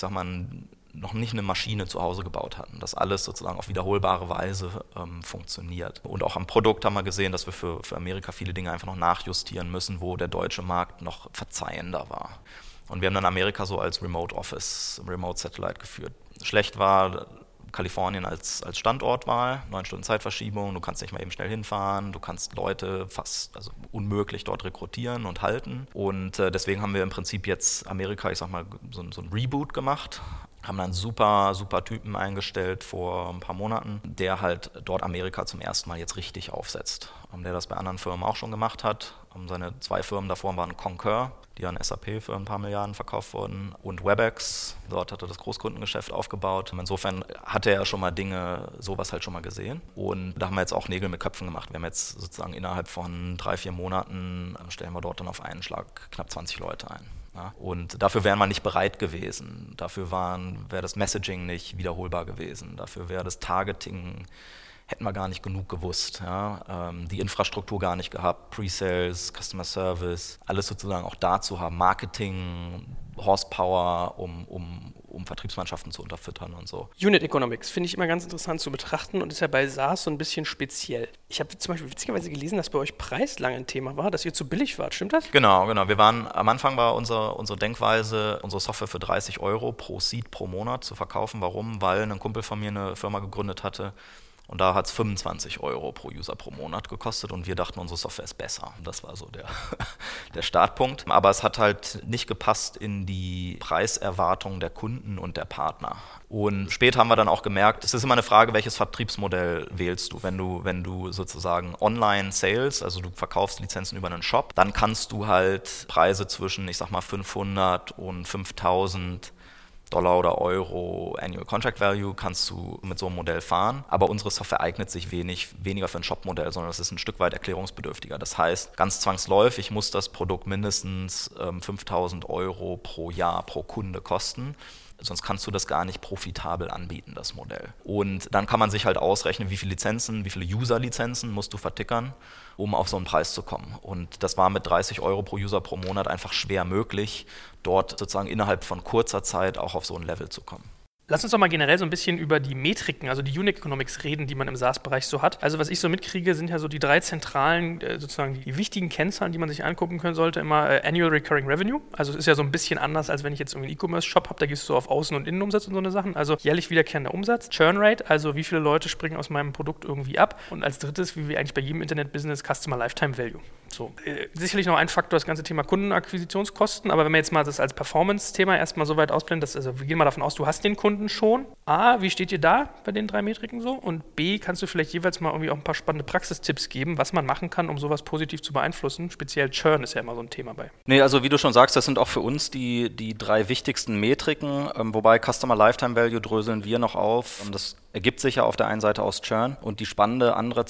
eine Maschine zu Hause gebaut hatten, dass alles sozusagen auf wiederholbare Weise funktioniert. Und auch am Produkt haben wir gesehen, dass wir für Amerika viele Dinge einfach noch nachjustieren müssen, wo der deutsche Markt noch verzeihender war. Und wir haben dann Amerika so als Remote Office, Remote Satellite geführt. Schlecht war Kalifornien als Standortwahl, 9 Stunden Zeitverschiebung, du kannst nicht mal eben schnell hinfahren, du kannst Leute fast unmöglich dort rekrutieren und halten. Und deswegen haben wir im Prinzip jetzt Amerika, so ein Reboot gemacht, haben dann super Typen eingestellt vor ein paar Monaten, der halt dort Amerika zum ersten Mal jetzt richtig aufsetzt. Der das bei anderen Firmen auch schon gemacht hat. Seine 2 Firmen davor waren Concur, die an SAP für ein paar Milliarden verkauft wurden, und Webex. Dort hat er das Großkundengeschäft aufgebaut. Insofern hatte er schon mal sowas halt schon mal gesehen. Und da haben wir jetzt auch Nägel mit Köpfen gemacht. Wir haben jetzt sozusagen innerhalb von 3-4 Monaten, stellen wir dort dann auf einen Schlag knapp 20 Leute ein. Ja, und dafür wären wir nicht bereit gewesen. Dafür wäre das Messaging nicht wiederholbar gewesen. Dafür wäre das Targeting, hätten wir gar nicht genug gewusst. Ja? Die Infrastruktur gar nicht gehabt, Pre-Sales, Customer Service, alles sozusagen auch da zu haben, Marketing, Horsepower, um Vertriebsmannschaften zu unterfüttern und so. Unit Economics finde ich immer ganz interessant zu betrachten und ist ja bei SaaS so ein bisschen speziell. Ich habe zum Beispiel witzigerweise gelesen, dass bei euch Preis lange ein Thema war, dass ihr zu billig wart. Stimmt das? Genau. Am Anfang war unsere Denkweise, unsere Software für 30 € pro Seat pro Monat zu verkaufen. Warum? Weil ein Kumpel von mir eine Firma gegründet hatte, und da hat es 25 € pro User pro Monat gekostet und wir dachten, unsere Software ist besser. Das war so der Startpunkt. Aber es hat halt nicht gepasst in die Preiserwartung der Kunden und der Partner. Und später haben wir dann auch gemerkt, es ist immer eine Frage, welches Vertriebsmodell wählst du. Wenn du sozusagen Online-Sales, also du verkaufst Lizenzen über einen Shop, dann kannst du halt Preise zwischen, ich sag mal, 500 und 5000 $ oder Euro Annual Contract Value kannst du mit so einem Modell fahren. Aber unsere Software eignet sich weniger für ein Shop-Modell, sondern es ist ein Stück weit erklärungsbedürftiger. Das heißt, ganz zwangsläufig muss das Produkt mindestens 5.000 € pro Jahr pro Kunde kosten. Sonst kannst du das gar nicht profitabel anbieten, das Modell. Und dann kann man sich halt ausrechnen, wie viele User-Lizenzen musst du vertickern, um auf so einen Preis zu kommen. Und das war mit 30 € pro User pro Monat einfach schwer möglich, dort sozusagen innerhalb von kurzer Zeit auch auf so ein Level zu kommen. Lass uns doch mal generell so ein bisschen über die Metriken, also die Unit Economics reden, die man im SaaS-Bereich so hat. Also was ich so mitkriege, sind ja so die 3 zentralen, sozusagen die wichtigen Kennzahlen, die man sich angucken können sollte, immer Annual Recurring Revenue. Also es ist ja so ein bisschen anders, als wenn ich jetzt irgendwie einen E-Commerce-Shop habe, da gehst du so auf Außen- und Innenumsatz und so eine Sachen. Also jährlich wiederkehrender Umsatz. Churn Rate, also wie viele Leute springen aus meinem Produkt irgendwie ab. Und als drittes, wie eigentlich bei jedem Internet-Business, Customer Lifetime Value. So. Sicherlich noch ein Faktor, das ganze Thema Kundenakquisitionskosten, aber wenn man jetzt mal das als Performance-Thema erstmal so weit ausblendet, also wir gehen mal davon aus, du hast den Kunden schon. A, wie steht ihr da bei den 3 Metriken so? Und B, kannst du vielleicht jeweils mal irgendwie auch ein paar spannende Praxistipps geben, was man machen kann, um sowas positiv zu beeinflussen? Speziell Churn ist ja immer so ein Thema bei. Nee, also wie du schon sagst, das sind auch für uns die 3 wichtigsten Metriken, wobei Customer Lifetime Value dröseln wir noch auf. Das ergibt sich ja auf der einen Seite aus Churn und die spannende andere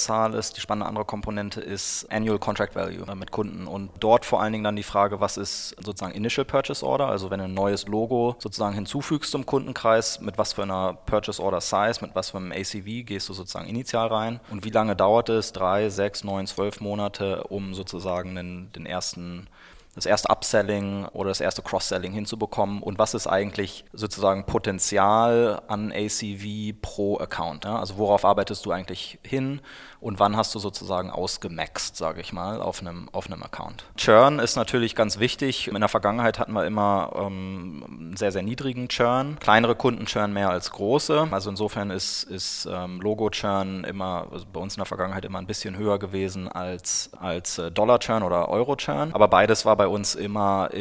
Komponente ist Annual Contract Value mit Kunden und dort vor allen Dingen dann die Frage, was ist sozusagen Initial Purchase Order, also wenn du ein neues Logo sozusagen hinzufügst zum Kundenkreis, mit was für einer Purchase Order Size, mit was für einem ACV gehst du sozusagen initial rein und wie lange dauert es, 3, 6, 9, 12 Monate, um sozusagen den ersten das erste Upselling oder das erste Cross-Selling hinzubekommen und was ist eigentlich sozusagen Potenzial an ACV pro Account. Ja? Also worauf arbeitest du eigentlich hin und wann hast du sozusagen ausgemaxt, sage ich mal, auf einem Account. Churn ist natürlich ganz wichtig. In der Vergangenheit hatten wir immer einen sehr, sehr niedrigen Churn. Kleinere Kunden churn mehr als große. Also insofern ist Logo-Churn immer, also bei uns in der Vergangenheit immer ein bisschen höher gewesen als Dollar-Churn oder Euro-Churn. Aber beides war bei uns immer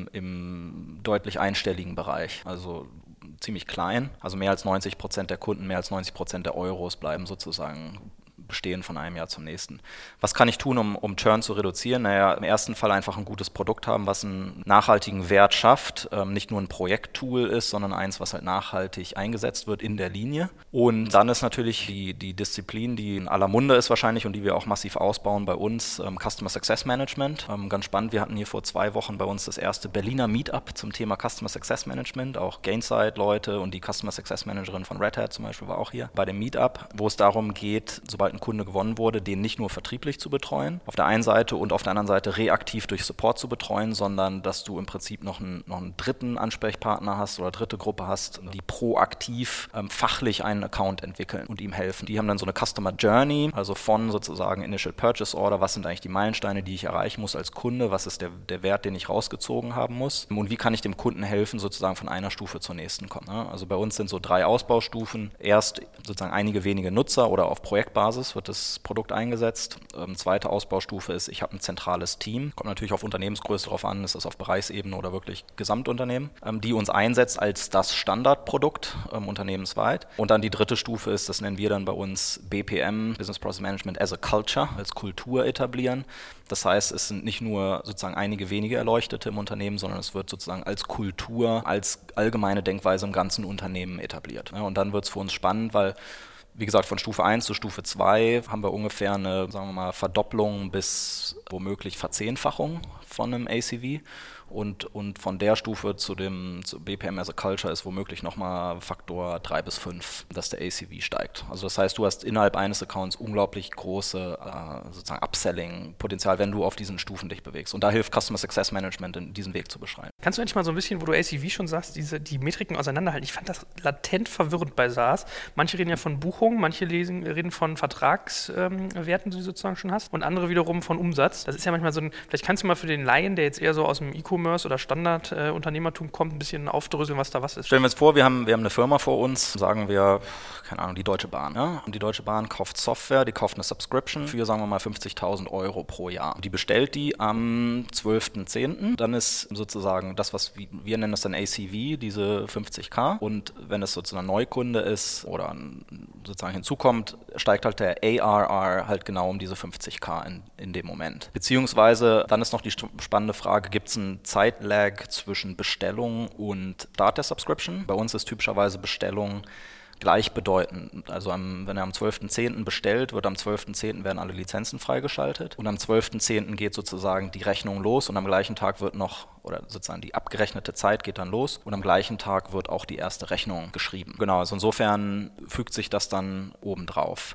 im deutlich einstelligen Bereich. Also ziemlich klein. Also mehr als 90% der Kunden, mehr als 90% der Euros bleiben sozusagen bestehen von einem Jahr zum nächsten. Was kann ich tun, um Churn zu reduzieren? Naja, im ersten Fall einfach ein gutes Produkt haben, was einen nachhaltigen Wert schafft, nicht nur ein Projekttool ist, sondern eins, was halt nachhaltig eingesetzt wird in der Linie. Und dann ist natürlich die Disziplin, die in aller Munde ist wahrscheinlich und die wir auch massiv ausbauen bei uns, Customer Success Management. Ganz spannend, wir hatten hier vor 2 Wochen bei uns das erste Berliner Meetup zum Thema Customer Success Management. Auch Gainsight-Leute und die Customer Success Managerin von Red Hat zum Beispiel war auch hier bei dem Meetup, wo es darum geht, sobald ein Kunde gewonnen wurde, den nicht nur vertrieblich zu betreuen, auf der einen Seite und auf der anderen Seite reaktiv durch Support zu betreuen, sondern dass du im Prinzip noch einen dritten Ansprechpartner hast oder dritte Gruppe hast, die proaktiv fachlich einen Account entwickeln und ihm helfen. Die haben dann so eine Customer Journey, also von sozusagen Initial Purchase Order, was sind eigentlich die Meilensteine, die ich erreichen muss als Kunde, was ist der Wert, den ich rausgezogen haben muss und wie kann ich dem Kunden helfen, sozusagen von einer Stufe zur nächsten kommen. Also bei uns sind so 3 Ausbaustufen. Erst sozusagen einige wenige Nutzer oder auf Projektbasis wird das Produkt eingesetzt. Zweite Ausbaustufe ist, ich habe ein zentrales Team. Kommt natürlich auf Unternehmensgröße drauf an, ist das auf Bereichsebene oder wirklich Gesamtunternehmen, die uns einsetzt als das Standardprodukt unternehmensweit. Und dann die dritte Stufe ist, das nennen wir dann bei uns BPM, Business Process Management as a Culture, als Kultur etablieren. Das heißt, es sind nicht nur sozusagen einige wenige Erleuchtete im Unternehmen, sondern es wird sozusagen als Kultur, als allgemeine Denkweise im ganzen Unternehmen etabliert. Ja, und dann wird es für uns spannend, weil wie gesagt, von Stufe 1 zu Stufe 2 haben wir ungefähr eine, sagen wir mal, Verdopplung bis womöglich Verzehnfachung von einem ACV. Und von der Stufe zu BPM as a Culture ist womöglich nochmal Faktor 3 bis 5, dass der ACV steigt. Also das heißt, du hast innerhalb eines Accounts unglaublich große sozusagen Upselling-Potenzial, wenn du auf diesen Stufen dich bewegst. Und da hilft Customer Success Management, diesen Weg zu beschreiben. Kannst du endlich mal so ein bisschen, wo du ACV schon sagst, die Metriken auseinanderhalten? Ich fand das latent verwirrend bei SaaS. Manche reden ja von Buchungen, manche reden von Vertragswerten, die du sozusagen schon hast, und andere wiederum von Umsatz. Das ist ja manchmal so vielleicht kannst du mal für den Laien, der jetzt eher so aus dem E-Commerce oder Standardunternehmertum kommt, ein bisschen aufdröseln, was da was ist. Stellen wir uns vor, wir haben eine Firma vor uns, sagen wir, keine Ahnung, die Deutsche Bahn. Ja? Und die Deutsche Bahn kauft Software, die kauft eine Subscription für, sagen wir mal, 50.000 Euro pro Jahr. Die bestellt die am 12.10. Dann ist sozusagen das, was wir nennen das dann ACV, diese 50k. Und wenn es sozusagen ein Neukunde ist oder sozusagen hinzukommt, steigt halt der ARR halt genau um diese 50k in dem Moment. Beziehungsweise dann ist noch die spannende Frage, gibt es einen Zeitlag zwischen Bestellung und Start der Subscription? Bei uns ist typischerweise Bestellung gleichbedeutend. Also wenn er am 12.10. bestellt, wird am 12.10. werden alle Lizenzen freigeschaltet und am 12.10. geht sozusagen die Rechnung los und am gleichen Tag wird oder sozusagen die abgerechnete Zeit geht dann los und am gleichen Tag wird auch die erste Rechnung geschrieben. Genau, also insofern fügt sich das dann obendrauf.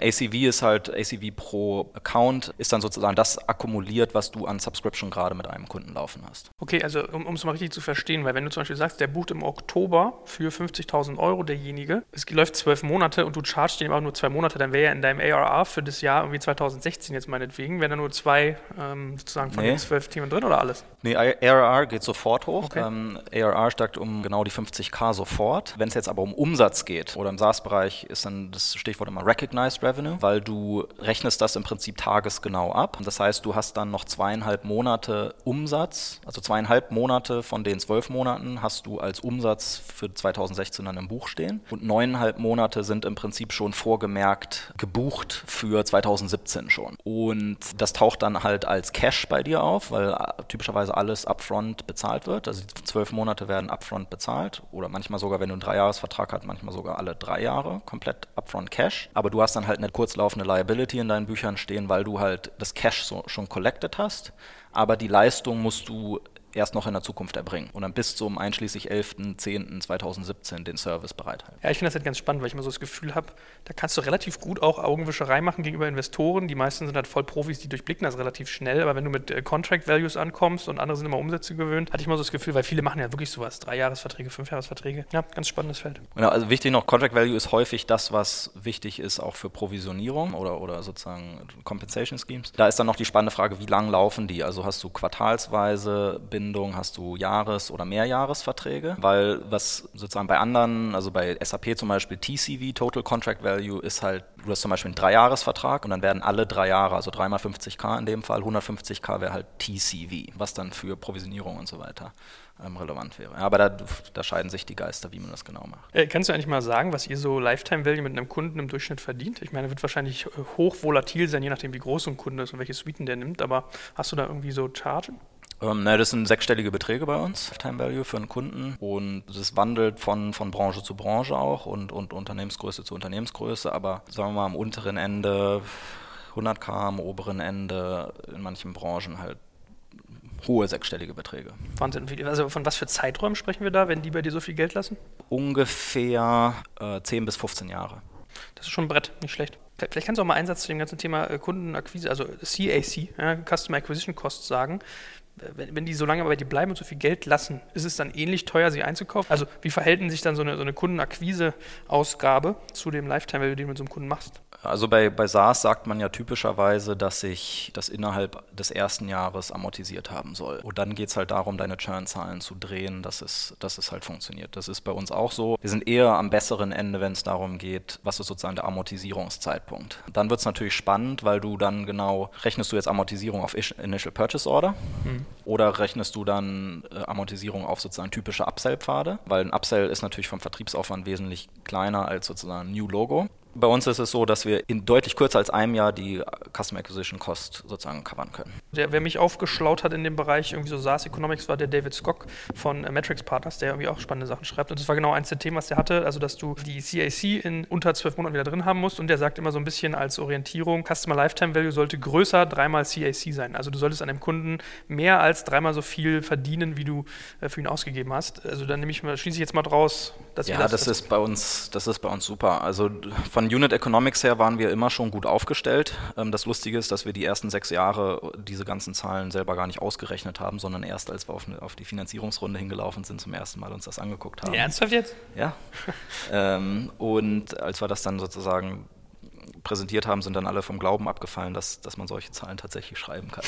ACV pro Account ist dann sozusagen das akkumuliert, was du an Subscription gerade mit einem Kunden laufen hast. Okay, also um es mal richtig zu verstehen, weil wenn du zum Beispiel sagst, der bucht im Oktober für 50.000 Euro derjenige, es läuft 12 Monate und du chargst den aber nur 2 Monate, dann wäre ja in deinem ARR für das Jahr irgendwie 2016 jetzt meinetwegen, wären da nur 2 sozusagen von den 12 Themen drin oder alles? Nee, ARR geht sofort hoch. Okay. ARR steigt um genau die 50k sofort. Wenn es jetzt aber um Umsatz geht oder im SaaS-Bereich ist dann das Stichwort immer Recognized Revenue, weil du rechnest das im Prinzip tagesgenau ab. Das heißt, du hast dann noch 2,5 Monate Umsatz, also 2,5 Monate von den 12 Monaten hast du als Umsatz für 2016 dann im Buch stehen und 9,5 Monate sind im Prinzip schon vorgemerkt gebucht für 2017 schon. Und das taucht dann halt als Cash bei dir auf, weil typischerweise alles upfront bezahlt wird. Also die 12 Monate werden upfront bezahlt oder manchmal sogar, wenn du einen 3-Jahres-Vertrag hast, manchmal sogar alle 3 Jahre komplett upfront Cash. Aber du hast dann halt eine kurzlaufende Liability in deinen Büchern stehen, weil du halt das Cash schon collected hast. Aber die Leistung musst du erst noch in der Zukunft erbringen und dann bis zum einschließlich 11.10.2017 den Service bereithalten. Ja, ich finde das halt ganz spannend, weil ich immer so das Gefühl habe, da kannst du relativ gut auch Augenwischerei machen gegenüber Investoren. Die meisten sind halt voll Profis, die durchblicken das relativ schnell, aber wenn du mit Contract Values ankommst und andere sind immer Umsätze gewöhnt, hatte ich mal so das Gefühl, weil viele machen ja wirklich sowas, 3-Jahresverträge, 5-Jahresverträge. Ja, ganz spannendes Feld. Genau, also wichtig noch, Contract Value ist häufig das, was wichtig ist auch für Provisionierung oder sozusagen Compensation Schemes. Da ist dann noch die spannende Frage, wie lang laufen die? Also hast du quartalsweise Bindung, hast du Jahres- oder Mehrjahresverträge? Weil was sozusagen bei anderen, also bei SAP zum Beispiel TCV, Total Contract Value, ist halt, du hast zum Beispiel einen 3-Jahres-Vertrag und dann werden alle 3 Jahre, also 3 mal 50.000 in dem Fall, 150.000 wäre halt TCV, was dann für Provisionierung und so weiter relevant wäre. Ja, aber da scheiden sich die Geister, wie man das genau macht. Kannst du eigentlich mal sagen, was ihr so Lifetime Value mit einem Kunden im Durchschnitt verdient? Ich meine, wird wahrscheinlich hoch volatil sein, je nachdem, wie groß ein Kunde ist und welche Suiten der nimmt, aber hast du da irgendwie so Chargen? Das sind 6-stellige Beträge bei uns, Lifetime Value für einen Kunden, und das wandelt von Branche zu Branche auch und Unternehmensgröße zu Unternehmensgröße, aber sagen wir mal am unteren Ende 100.000, am oberen Ende in manchen Branchen halt hohe 6-stellige Beträge. Wahnsinn. Also von was für Zeiträumen sprechen wir da, wenn die bei dir so viel Geld lassen? Ungefähr 10 bis 15 Jahre. Das ist schon ein Brett, nicht schlecht. Vielleicht kannst du auch mal einen Satz zu dem ganzen Thema Kundenakquise, also CAC, ja, Customer Acquisition Costs sagen. Wenn die so lange bei dir bleiben und so viel Geld lassen, ist es dann ähnlich teuer, sie einzukaufen? Also wie verhält sich dann so eine Kundenakquise-Ausgabe zu dem Lifetime-Value, den du mit so einem Kunden machst? Also bei SaaS sagt man ja typischerweise, dass sich das innerhalb des ersten Jahres amortisiert haben soll. Und dann geht es halt darum, deine Churn-Zahlen zu drehen, dass es halt funktioniert. Das ist bei uns auch so. Wir sind eher am besseren Ende, wenn es darum geht, was ist sozusagen der Amortisierungszeitpunkt. Dann wird es natürlich spannend, weil du dann genau, rechnest du jetzt Amortisierung auf Initial Purchase Order? Oder rechnest du dann Amortisierung auf sozusagen typische Upsell-Pfade? Weil ein Upsell ist natürlich vom Vertriebsaufwand wesentlich kleiner als sozusagen ein New Logo. Bei uns ist es so, dass wir in deutlich kürzer als einem Jahr die Customer Acquisition Cost sozusagen covern können. Wer mich aufgeschlaut hat in dem Bereich irgendwie so SaaS Economics, war der David Skok von Matrix Partners, der irgendwie auch spannende Sachen schreibt. Und das war genau eins der Themen, was der hatte, also dass du die CAC in unter 12 Monaten wieder drin haben musst. Und der sagt immer so ein bisschen als Orientierung, Customer Lifetime Value sollte größer 3-mal CAC sein. Also du solltest an dem Kunden mehr als 3-mal so viel verdienen, wie du für ihn ausgegeben hast. Also dann schließe ich jetzt mal draus, dass ihr das ist bei uns super. Also von Unit Economics her waren wir immer schon gut aufgestellt. Das Lustige ist, dass wir die ersten 6 Jahre diese ganzen Zahlen selber gar nicht ausgerechnet haben, sondern erst als wir auf die Finanzierungsrunde hingelaufen sind, zum ersten Mal uns das angeguckt haben. Ernsthaft jetzt? Ja. Und als wir das dann sozusagen präsentiert haben, sind dann alle vom Glauben abgefallen, dass man solche Zahlen tatsächlich schreiben kann.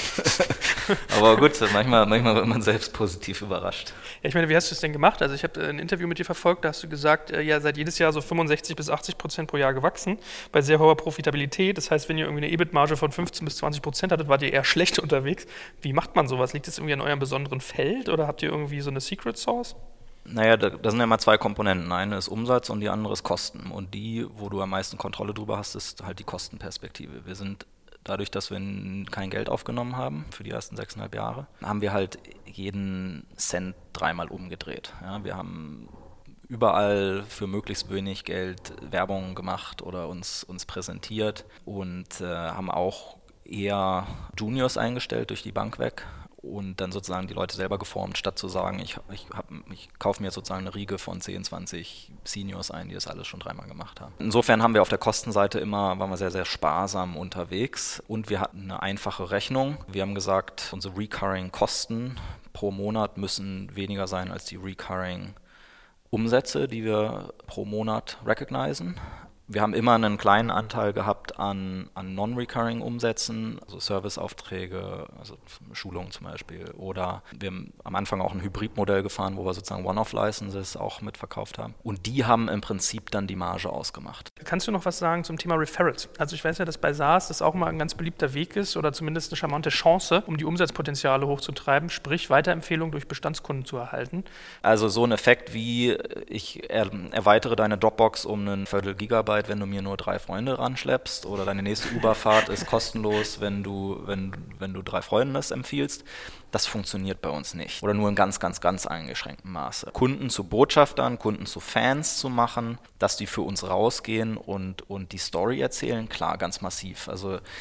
Aber gut, manchmal wird man selbst positiv überrascht. Ja, ich meine, wie hast du es denn gemacht? Also ich habe ein Interview mit dir verfolgt, da hast du gesagt, seid jedes Jahr so 65-80% pro Jahr gewachsen, bei sehr hoher Profitabilität. Das heißt, wenn ihr irgendwie eine EBIT-Marge von 15-20% hattet, wart ihr eher schlecht unterwegs. Wie macht man sowas? Liegt das irgendwie an eurem besonderen Feld oder habt ihr irgendwie so eine Secret Sauce? Naja, da sind ja immer 2 Komponenten. Eine ist Umsatz und die andere ist Kosten. Und die, wo du am meisten Kontrolle drüber hast, ist halt die Kostenperspektive. Wir sind dadurch, dass wir kein Geld aufgenommen haben für die ersten 6,5 Jahre, haben wir halt jeden Cent 3-mal umgedreht. Ja, wir haben überall für möglichst wenig Geld Werbung gemacht oder uns präsentiert und haben auch eher Juniors eingestellt durch die Bank weg. Und dann sozusagen die Leute selber geformt, statt zu sagen, ich kaufe mir jetzt sozusagen eine Riege von 10, 20 Seniors ein, die das alles schon 3-mal gemacht haben. Insofern haben wir auf der Kostenseite waren wir sehr, sehr sparsam unterwegs und wir hatten eine einfache Rechnung. Wir haben gesagt, unsere Recurring-Kosten pro Monat müssen weniger sein als die Recurring-Umsätze, die wir pro Monat recognizen. Wir haben immer einen kleinen Anteil gehabt an Non-Recurring Umsätzen, also Serviceaufträge, also Schulungen zum Beispiel. Oder wir haben am Anfang auch ein Hybridmodell gefahren, wo wir sozusagen One-Off-Licenses auch mitverkauft haben. Und die haben im Prinzip dann die Marge ausgemacht. Kannst du noch was sagen zum Thema Referrals? Also ich weiß ja, dass bei SaaS das auch mal ein ganz beliebter Weg ist oder zumindest eine charmante Chance, um die Umsatzpotenziale hochzutreiben, sprich Weiterempfehlungen durch Bestandskunden zu erhalten. Also so ein Effekt wie, ich erweitere deine Dropbox um einen Viertel Gigabyte, wenn du mir nur 3 Freunde ranschleppst, oder deine nächste Uberfahrt ist kostenlos, wenn du 3 Freunden das empfiehlst. Das funktioniert bei uns nicht. Oder nur in ganz, ganz, ganz eingeschränktem Maße. Kunden zu Botschaftern, Kunden zu Fans zu machen, dass die für uns rausgehen und die Story erzählen, klar, ganz massiv. Also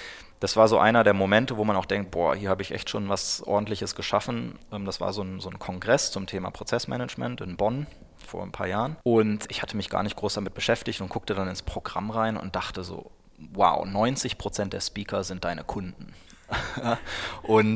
Das war so einer der Momente, wo man auch denkt, boah, hier habe ich echt schon was Ordentliches geschaffen. Das war so ein Kongress zum Thema Prozessmanagement in Bonn vor ein paar Jahren. Und ich hatte mich gar nicht groß damit beschäftigt und guckte dann ins Programm rein und dachte so, wow, 90% der Speaker sind deine Kunden. und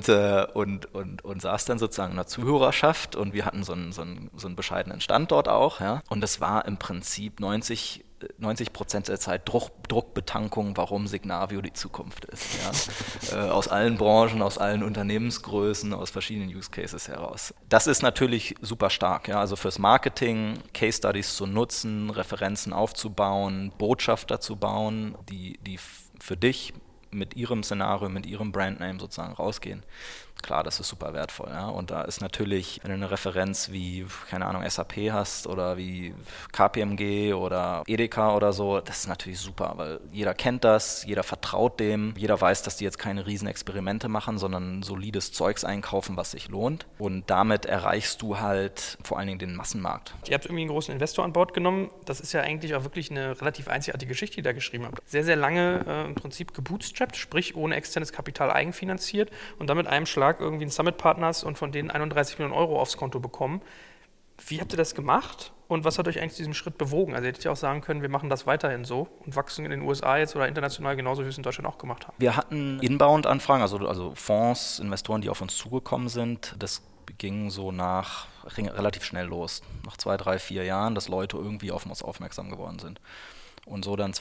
saß dann sozusagen in der Zuhörerschaft und wir hatten so einen bescheidenen Stand dort auch. Ja? Und es war im Prinzip 90% der Zeit Druckbetankung, warum Signavio die Zukunft ist. Ja? Aus allen Branchen, aus allen Unternehmensgrößen, aus verschiedenen Use Cases heraus. Das ist natürlich super stark. Ja? Also fürs Marketing, Case Studies zu nutzen, Referenzen aufzubauen, Botschafter zu bauen, die für dich mit ihrem Szenario, mit ihrem Brandname sozusagen rausgehen. Klar, das ist super wertvoll. Ja? Und da ist natürlich, wenn du eine Referenz wie, keine Ahnung, SAP hast oder wie KPMG oder Edeka oder so, das ist natürlich super, weil jeder kennt das, jeder vertraut dem, jeder weiß, dass die jetzt keine riesen Experimente machen, sondern solides Zeugs einkaufen, was sich lohnt. Und damit erreichst du halt vor allen Dingen den Massenmarkt. Ihr habt irgendwie einen großen Investor an Bord genommen. Das ist ja eigentlich auch wirklich eine relativ einzigartige Geschichte, die ihr da geschrieben habt. Sehr, sehr lange im Prinzip gebootstrapped, sprich ohne externes Kapital eigenfinanziert und dann mit einem Schlag irgendwie einen Summit Partners und von denen 31 Millionen Euro aufs Konto bekommen. Wie habt ihr das gemacht und was hat euch eigentlich diesen Schritt bewogen? Also ihr hättet ja auch sagen können, wir machen das weiterhin so und wachsen in den USA jetzt oder international genauso, wie wir es in Deutschland auch gemacht haben. Wir hatten Inbound-Anfragen, also Fonds, Investoren, die auf uns zugekommen sind. Das ging so relativ schnell los, nach 2, 3, 4 Jahren, dass Leute irgendwie auf uns aufmerksam geworden sind. Und so dann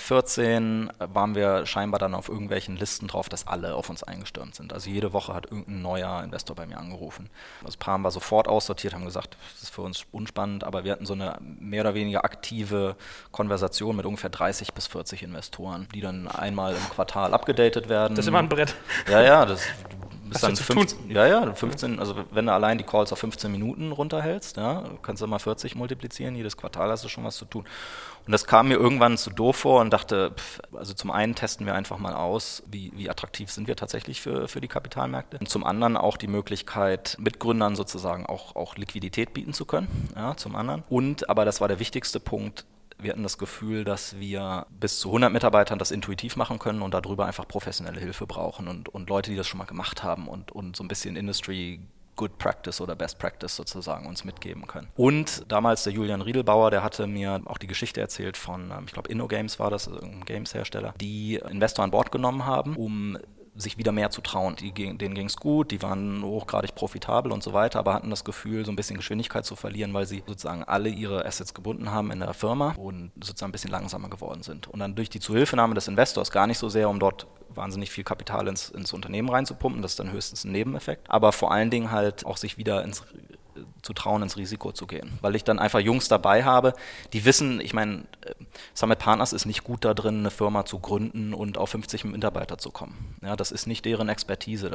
2014 waren wir scheinbar dann auf irgendwelchen Listen drauf, dass alle auf uns eingestürmt sind. Also jede Woche hat irgendein neuer Investor bei mir angerufen. Das Paar haben wir sofort aussortiert, haben gesagt, das ist für uns unspannend, aber wir hatten so eine mehr oder weniger aktive Konversation mit ungefähr 30 bis 40 Investoren, die dann einmal im Quartal abgedatet werden. Das ist immer ein Brett. Ja, das bis dann 15, also wenn du allein die Calls auf 15 Minuten runterhältst, ja, kannst du mal 40 multiplizieren, jedes Quartal hast du schon was zu tun. Und das kam mir irgendwann zu doof vor und dachte, also zum einen testen wir einfach mal aus, wie attraktiv sind wir tatsächlich für die Kapitalmärkte. Und zum anderen auch die Möglichkeit, Mitgründern sozusagen auch Liquidität bieten zu können, ja, zum anderen. Und, aber das war der wichtigste Punkt, wir hatten das Gefühl, dass wir bis zu 100 Mitarbeitern das intuitiv machen können und darüber einfach professionelle Hilfe brauchen und Leute, die das schon mal gemacht haben und so ein bisschen Industry Good Practice oder Best Practice sozusagen uns mitgeben können. Und damals der Julian Riedelbauer, der hatte mir auch die Geschichte erzählt von, ich glaube InnoGames war das, ein Games-Hersteller, die Investor an Bord genommen haben, um sich wieder mehr zu trauen. Denen ging es gut, die waren hochgradig profitabel und so weiter, aber hatten das Gefühl, so ein bisschen Geschwindigkeit zu verlieren, weil sie sozusagen alle ihre Assets gebunden haben in der Firma und sozusagen ein bisschen langsamer geworden sind. Und dann durch die Zuhilfenahme des Investors, gar nicht so sehr, um dort wahnsinnig viel Kapital ins Unternehmen reinzupumpen, das ist dann höchstens ein Nebeneffekt, aber vor allen Dingen halt auch sich wieder zu trauen, ins Risiko zu gehen. Weil ich dann einfach Jungs dabei habe, die wissen, ich meine, Summit Partners ist nicht gut da drin, eine Firma zu gründen und auf 50 Mitarbeiter zu kommen. Ja, das ist nicht deren Expertise,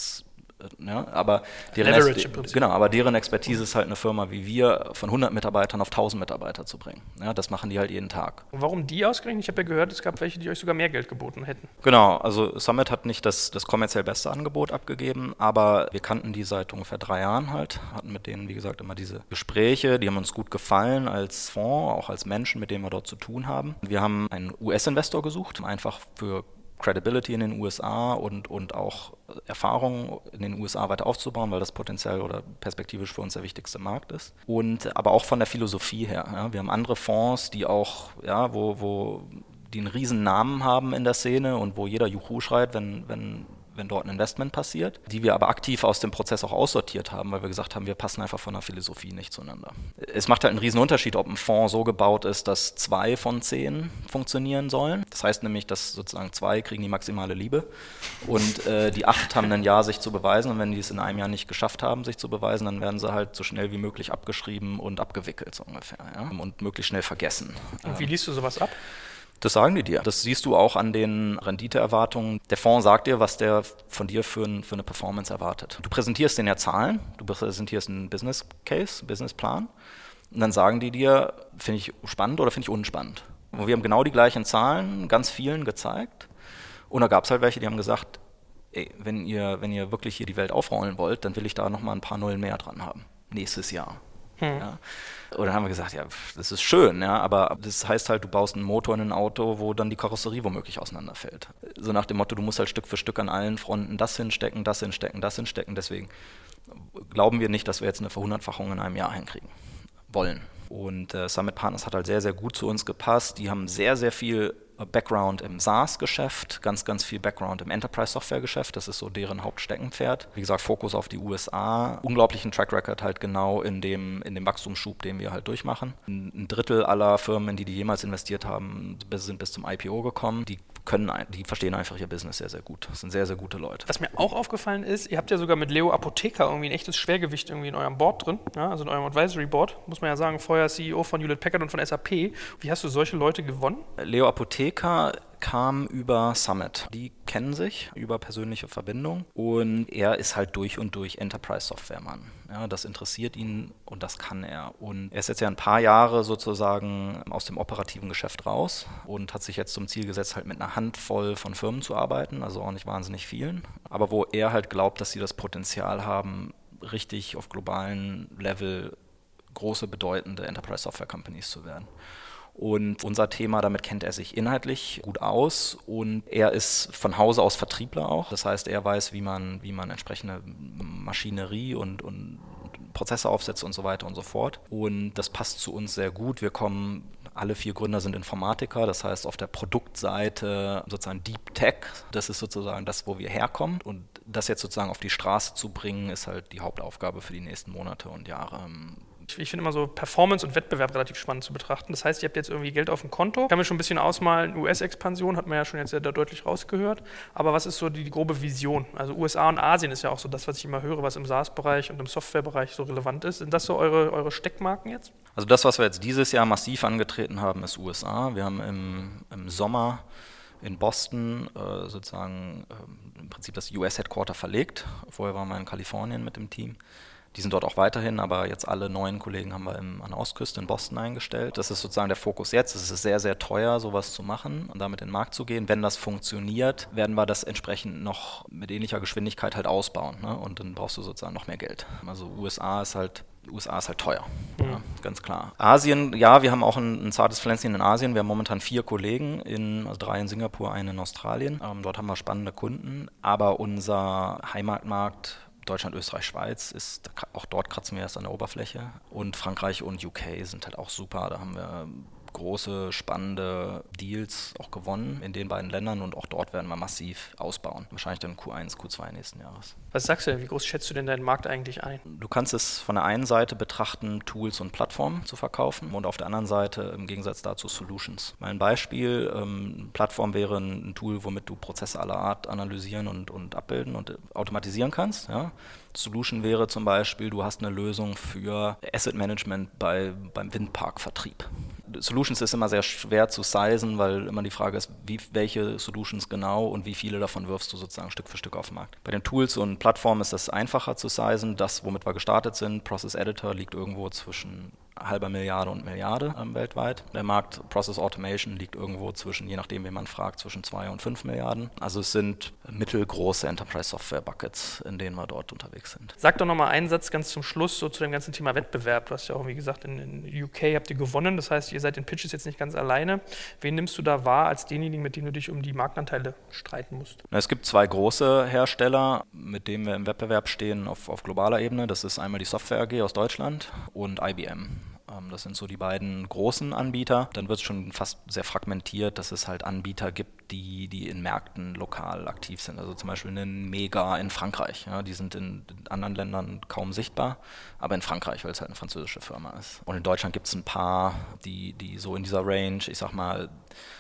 aber deren Expertise ist halt eine Firma wie wir von 100 Mitarbeitern auf 1000 Mitarbeiter zu bringen. Ja, das machen die halt jeden Tag. Und warum die ausgerechnet? Ich habe ja gehört, es gab welche, die euch sogar mehr Geld geboten hätten. Genau, also Summit hat nicht das kommerziell beste Angebot abgegeben, aber wir kannten die seit ungefähr 3 Jahren halt, hatten mit denen, wie gesagt, immer diese Gespräche, die haben uns gut gefallen als Fonds, auch als Menschen, mit denen wir dort zu tun haben. Wir haben einen US-Investor gesucht, einfach für Credibility in den USA und auch Erfahrung in den USA weiter aufzubauen, weil das potenziell oder perspektivisch für uns der wichtigste Markt ist. Und aber auch von der Philosophie her. Ja. Wir haben andere Fonds, die auch, ja, wo die einen riesen Namen haben in der Szene und wo jeder Juhu schreit, wenn dort ein Investment passiert, die wir aber aktiv aus dem Prozess auch aussortiert haben, weil wir gesagt haben, wir passen einfach von der Philosophie nicht zueinander. Es macht halt einen riesen Unterschied, ob ein Fonds so gebaut ist, dass 2 von 10 funktionieren sollen. Das heißt nämlich, dass sozusagen 2 kriegen die maximale Liebe und die 8 haben ein Jahr, sich zu beweisen, und wenn die es in einem Jahr nicht geschafft haben, sich zu beweisen, dann werden sie halt so schnell wie möglich abgeschrieben und abgewickelt, so ungefähr, ja? Und möglichst schnell vergessen. Und wie liest du sowas ab? Das sagen die dir. Das siehst du auch an den Renditeerwartungen. Der Fonds sagt dir, was der von dir für eine Performance erwartet. Du präsentierst denen ja Zahlen, du präsentierst einen Business Case, Businessplan, und dann sagen die dir, finde ich spannend oder finde ich unspannend. Und wir haben genau die gleichen Zahlen, ganz vielen gezeigt. Und da gab es halt welche, die haben gesagt, ey, wenn ihr wirklich hier die Welt aufrollen wollt, dann will ich da nochmal ein paar Nullen mehr dran haben. Nächstes Jahr. Ja. Und dann haben wir gesagt, ja, das ist schön, ja, aber das heißt halt, du baust einen Motor in ein Auto, wo dann die Karosserie womöglich auseinanderfällt. So nach dem Motto, du musst halt Stück für Stück an allen Fronten das hinstecken, das hinstecken, das hinstecken. Deswegen glauben wir nicht, dass wir jetzt eine Verhundertfachung in einem Jahr hinkriegen wollen. Und Summit Partners hat halt sehr, sehr gut zu uns gepasst. Die haben sehr, sehr viel Background im SaaS-Geschäft, ganz, ganz viel Background im Enterprise-Software-Geschäft. Das ist so deren Hauptsteckenpferd. Wie gesagt, Fokus auf die USA. Unglaublichen Track Record halt genau in dem Wachstumsschub, den wir halt durchmachen. Ein Drittel aller Firmen, in die jemals investiert haben, sind bis zum IPO gekommen. Die verstehen einfach ihr Business sehr, sehr gut. Das sind sehr, sehr gute Leute. Was mir auch aufgefallen ist, ihr habt ja sogar mit Leo Apotheker irgendwie ein echtes Schwergewicht irgendwie in eurem Board drin, ja, also in eurem Advisory Board, muss man ja sagen, vorher CEO von Hewlett Packard und von SAP. Wie hast du solche Leute gewonnen? Leo Apotheker kam über Summit. Die kennen sich über persönliche Verbindung und er ist halt durch und durch Enterprise-Software-Mann. Ja, das interessiert ihn und das kann er. Und er ist jetzt ja ein paar Jahre sozusagen aus dem operativen Geschäft raus und hat sich jetzt zum Ziel gesetzt, halt mit einer Handvoll von Firmen zu arbeiten, also auch nicht wahnsinnig vielen, aber wo er halt glaubt, dass sie das Potenzial haben, richtig auf globalen Level große, bedeutende Enterprise-Software-Companies zu werden. Und unser Thema, damit kennt er sich inhaltlich gut aus und er ist von Hause aus Vertriebler auch. Das heißt, er weiß, wie man entsprechende Maschinerie und Prozesse aufsetzt und so weiter und so fort. Und das passt zu uns sehr gut. Alle 4 Gründer sind Informatiker, das heißt auf der Produktseite sozusagen Deep Tech, das ist sozusagen das, wo wir herkommen. Und das jetzt sozusagen auf die Straße zu bringen, ist halt die Hauptaufgabe für die nächsten Monate und Jahre. Ich finde immer so Performance und Wettbewerb relativ spannend zu betrachten. Das heißt, ihr habt jetzt irgendwie Geld auf dem Konto. Ich kann mir schon ein bisschen ausmalen, US-Expansion hat man ja schon jetzt sehr deutlich rausgehört. Aber was ist so die grobe Vision? Also USA und Asien ist ja auch so das, was ich immer höre, was im SaaS-Bereich und im Software-Bereich so relevant ist. Sind das so eure Steckmarken jetzt? Also das, was wir jetzt dieses Jahr massiv angetreten haben, ist USA. Wir haben im Sommer in Boston sozusagen im Prinzip das US-Headquarter verlegt. Vorher waren wir in Kalifornien mit dem Team. Die sind dort auch weiterhin, aber jetzt alle neuen Kollegen haben wir an der Ostküste in Boston eingestellt. Das ist sozusagen der Fokus jetzt. Es ist sehr, sehr teuer, sowas zu machen und damit in den Markt zu gehen. Wenn das funktioniert, werden wir das entsprechend noch mit ähnlicher Geschwindigkeit halt ausbauen. Ne? Und dann brauchst du sozusagen noch mehr Geld. Also USA ist halt teuer, ja, ganz klar. Asien, ja, wir haben auch ein zartes Pflänzchen in Asien. Wir haben momentan 4 Kollegen, also 3 in Singapur, 1 in Australien. Dort haben wir spannende Kunden, aber unser Heimatmarkt Deutschland, Österreich, Schweiz auch dort kratzen wir erst an der Oberfläche. Und Frankreich und UK sind halt auch super. Da haben wir große, spannende Deals auch gewonnen in den beiden Ländern und auch dort werden wir massiv ausbauen. Wahrscheinlich dann Q1, Q2 nächsten Jahres. Was sagst du denn? Wie groß schätzt du denn deinen Markt eigentlich ein? Du kannst es von der einen Seite betrachten, Tools und Plattformen zu verkaufen und auf der anderen Seite im Gegensatz dazu Solutions. Mein Beispiel, Plattform wäre ein Tool, womit du Prozesse aller Art analysieren und abbilden und automatisieren kannst. Ja. Solution wäre zum Beispiel, du hast eine Lösung für Asset Management beim Windparkvertrieb. Solutions ist immer sehr schwer zu sizen, weil immer die Frage ist, welche Solutions genau und wie viele davon wirfst du sozusagen Stück für Stück auf den Markt. Bei den Tools und Plattformen ist das einfacher zu sizen. Das, womit wir gestartet sind, Process Editor, liegt irgendwo zwischen 0,5 Milliarde und Milliarde weltweit. Der Markt Process Automation liegt irgendwo zwischen, je nachdem, wen man fragt, zwischen 2 und 5 Milliarden. Also es sind mittelgroße Enterprise-Software-Buckets, in denen wir dort unterwegs sind. Sag doch nochmal einen Satz ganz zum Schluss so zu dem ganzen Thema Wettbewerb. Du hast ja auch, wie gesagt, in UK habt ihr gewonnen. Das heißt, ihr seid in Pitches jetzt nicht ganz alleine. Wen nimmst du da wahr als denjenigen, mit dem du dich um die Marktanteile streiten musst? Es gibt 2 große Hersteller, mit denen wir im Wettbewerb stehen auf globaler Ebene. Das ist einmal die Software AG aus Deutschland und IBM. Das sind so die beiden großen Anbieter. Dann wird es schon fast sehr fragmentiert, dass es halt Anbieter gibt, die in Märkten lokal aktiv sind. Also zum Beispiel einen Mega in Frankreich. Ja, die sind in anderen Ländern kaum sichtbar, aber in Frankreich, weil es halt eine französische Firma ist. Und in Deutschland gibt es ein paar, die so in dieser Range, ich sag mal,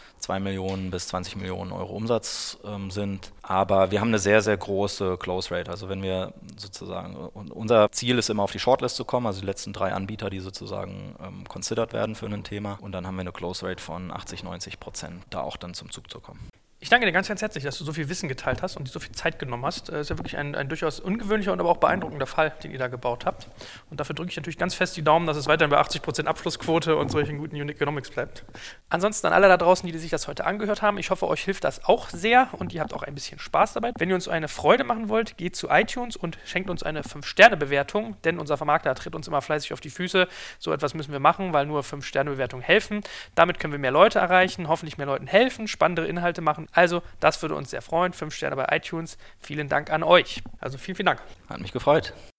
2 Millionen bis 20 Millionen Euro Umsatz sind. Aber wir haben eine sehr, sehr große Close Rate. Also wenn wir sozusagen, unser Ziel ist immer auf die Shortlist zu kommen, also die letzten 3 Anbieter, die sozusagen considered werden für ein Thema. Und dann haben wir eine Close Rate von 80-90%, da auch dann zum Zug zu kommen. Ich danke dir ganz, ganz herzlich, dass du so viel Wissen geteilt hast und dir so viel Zeit genommen hast. Das ist ja wirklich ein durchaus ungewöhnlicher und aber auch beeindruckender Fall, den ihr da gebaut habt. Und dafür drücke ich natürlich ganz fest die Daumen, dass es weiterhin bei 80% Abschlussquote und solchen guten Unit Economics bleibt. Ansonsten an alle da draußen, die sich das heute angehört haben, ich hoffe, euch hilft das auch sehr und ihr habt auch ein bisschen Spaß dabei. Wenn ihr uns eine Freude machen wollt, geht zu iTunes und schenkt uns eine 5-Sterne-Bewertung, denn unser Vermarkter tritt uns immer fleißig auf die Füße. So etwas müssen wir machen, weil nur 5-Sterne-Bewertungen helfen. Damit können wir mehr Leute erreichen, hoffentlich mehr Leuten helfen, spannendere Inhalte machen. Also, das würde uns sehr freuen. 5 Sterne bei iTunes. Vielen Dank an euch. Also, vielen, vielen Dank. Hat mich gefreut.